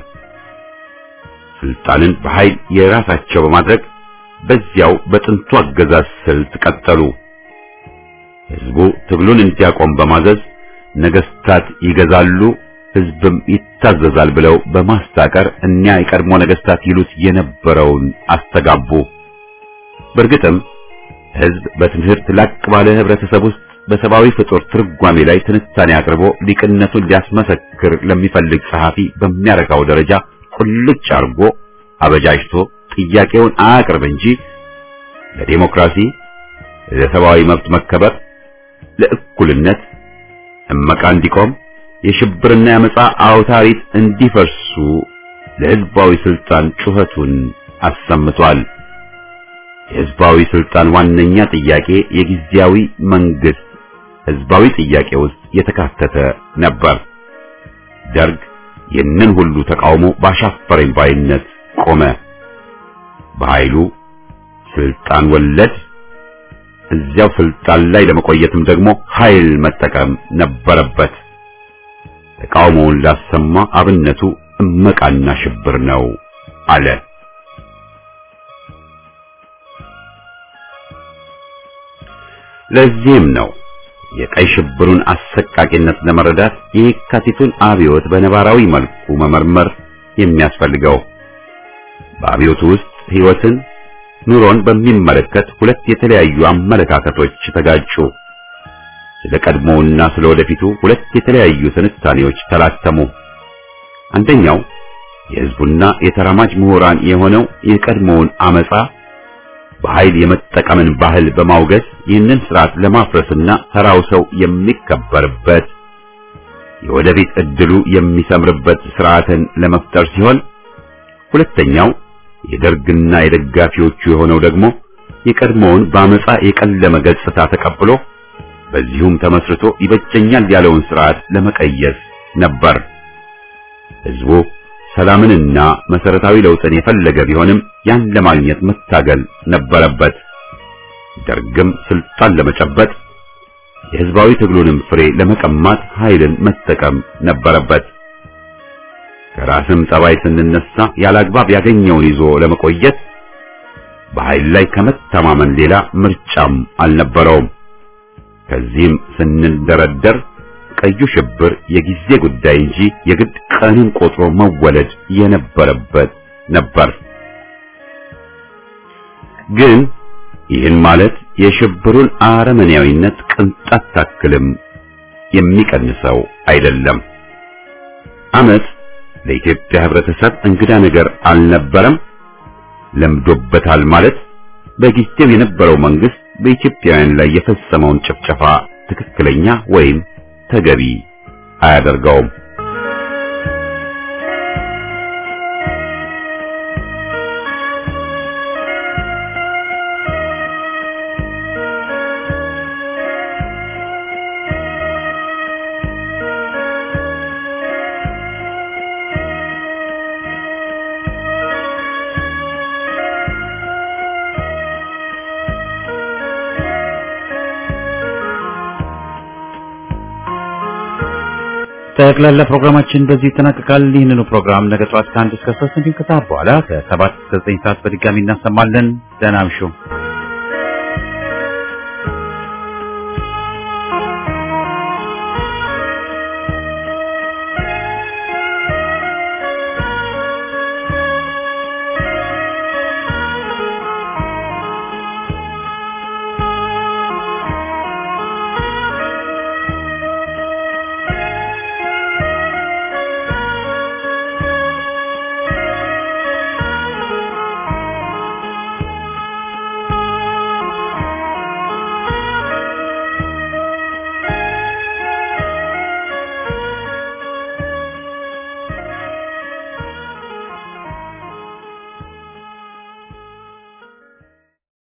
ስልጣንን በኃይል የራሳቸው በማድረግ በዚያው በጥንቱ አገዛዝ ስልት ቀጠሉ። ሕዝቡ ትግሉን እንዲያቆም በማዘዝ ነገስታት ይገዛሉ፣ ሕዝብም ይታዘዛል ብለው በማስታቀር እኛ የቀድሞ ነገስታት ይሉት የነበረውን አስተጋቡ። በእርግጥም ሕዝብ በትምህርት ላቅ ባለ ህብረተሰብ ውስጥ በሰብአዊ ፍጡር ትርጓሜ ላይ ትንታኔ አቅርቦ ሊቅነቱን ሊያስመሰክር ለሚፈልግ ጸሐፊ በሚያረካው ደረጃ ቁልጭ አርጎ አበጃጅቶ ጥያቄውን አያቅርብ እንጂ ለዲሞክራሲ፣ ለሰብአዊ መብት መከበር፣ ለእኩልነት እመቃ እንዲቆም፣ የሽብርና የአመጻ አውታሪት እንዲፈርሱ ለህዝባዊ ስልጣን ጩኸቱን አሰምቷል። የህዝባዊ ስልጣን ዋነኛ ጥያቄ የጊዜያዊ መንግስት ህዝባዊ ጥያቄ ውስጥ የተካተተ ነበር። ደርግ ይህንን ሁሉ ተቃውሞ ባሻፈረኝ ባይነት ቆመ። በኃይሉ ስልጣን ወለድ እዚያው ስልጣን ላይ ለመቆየትም ደግሞ ኃይል መጠቀም ነበረበት። ተቃውሞውን ላሰማ አብነቱ እመቃና ሽብር ነው አለ። ለዚህም ነው የቀይ ሽብሩን አሰቃቂነት ለመረዳት የካቲቱን አብዮት በነባራዊ መልኩ መመርመር የሚያስፈልገው። በአብዮቱ ውስጥ ህይወትን፣ ኑሮን በሚመለከት ሁለት የተለያዩ አመለካከቶች ተጋጩ። ስለ ቀድሞውና ስለ ወደፊቱ ሁለት የተለያዩ ትንታኔዎች ተላተሙ። አንደኛው የህዝቡና የተራማጅ ምሁራን የሆነው የቀድሞውን አመጻ በኃይል የመጠቀምን ባህል በማውገዝ ይህንን ስርዓት ለማፍረስና ተራው ሰው የሚከበርበት የወደፊት እድሉ የሚሰምርበት ስርዓትን ለመፍጠር ሲሆን፣ ሁለተኛው የደርግና የደጋፊዎቹ የሆነው ደግሞ የቀድሞውን በአመጻ የቀለመ ገጽታ ተቀብሎ በዚሁም ተመስርቶ ይበጀኛል ያለውን ስርዓት ለመቀየስ ነበር። ህዝቡ ሰላምንና መሰረታዊ ለውጥን የፈለገ ቢሆንም ያን ለማግኘት መታገል ነበረበት። ደርግም ስልጣን ለመጨበጥ የህዝባዊ ትግሉንም ፍሬ ለመቀማት ኃይልን መጠቀም ነበረበት። ከራስም ጠባይ ስንነሳ ያላግባብ ያገኘውን ይዞ ለመቆየት በኃይል ላይ ከመተማመን ሌላ ምርጫም አልነበረውም። ከዚህም ስንደረደር ቀዩ ሽብር የጊዜ ጉዳይ እንጂ የግድ ቀንን ቆጥሮ መወለድ የነበረበት ነበር። ግን ይህን ማለት የሽብሩን አረመኔያዊነት ቅንጣት ታክልም የሚቀንሰው አይደለም። አመጽ ለኢትዮጵያ ህብረተሰብ እንግዳ ነገር አልነበረም። ለምዶበታል ማለት በጊዜው የነበረው መንግስት በኢትዮጵያውያን ላይ የፈጸመውን ጭፍጨፋ ትክክለኛ ወይም ተገቢ አያደርገውም። ጠቅላላ ፕሮግራማችን በዚህ ይጠናቀቃል። ይህንኑ ፕሮግራም ነገ ጠዋት ከ1 እስከ 3 እንዲሁም ከሰዓት በኋላ ከ7 እስከ 9 ሰዓት በድጋሚ እናሰማለን። ደህና እምሹ።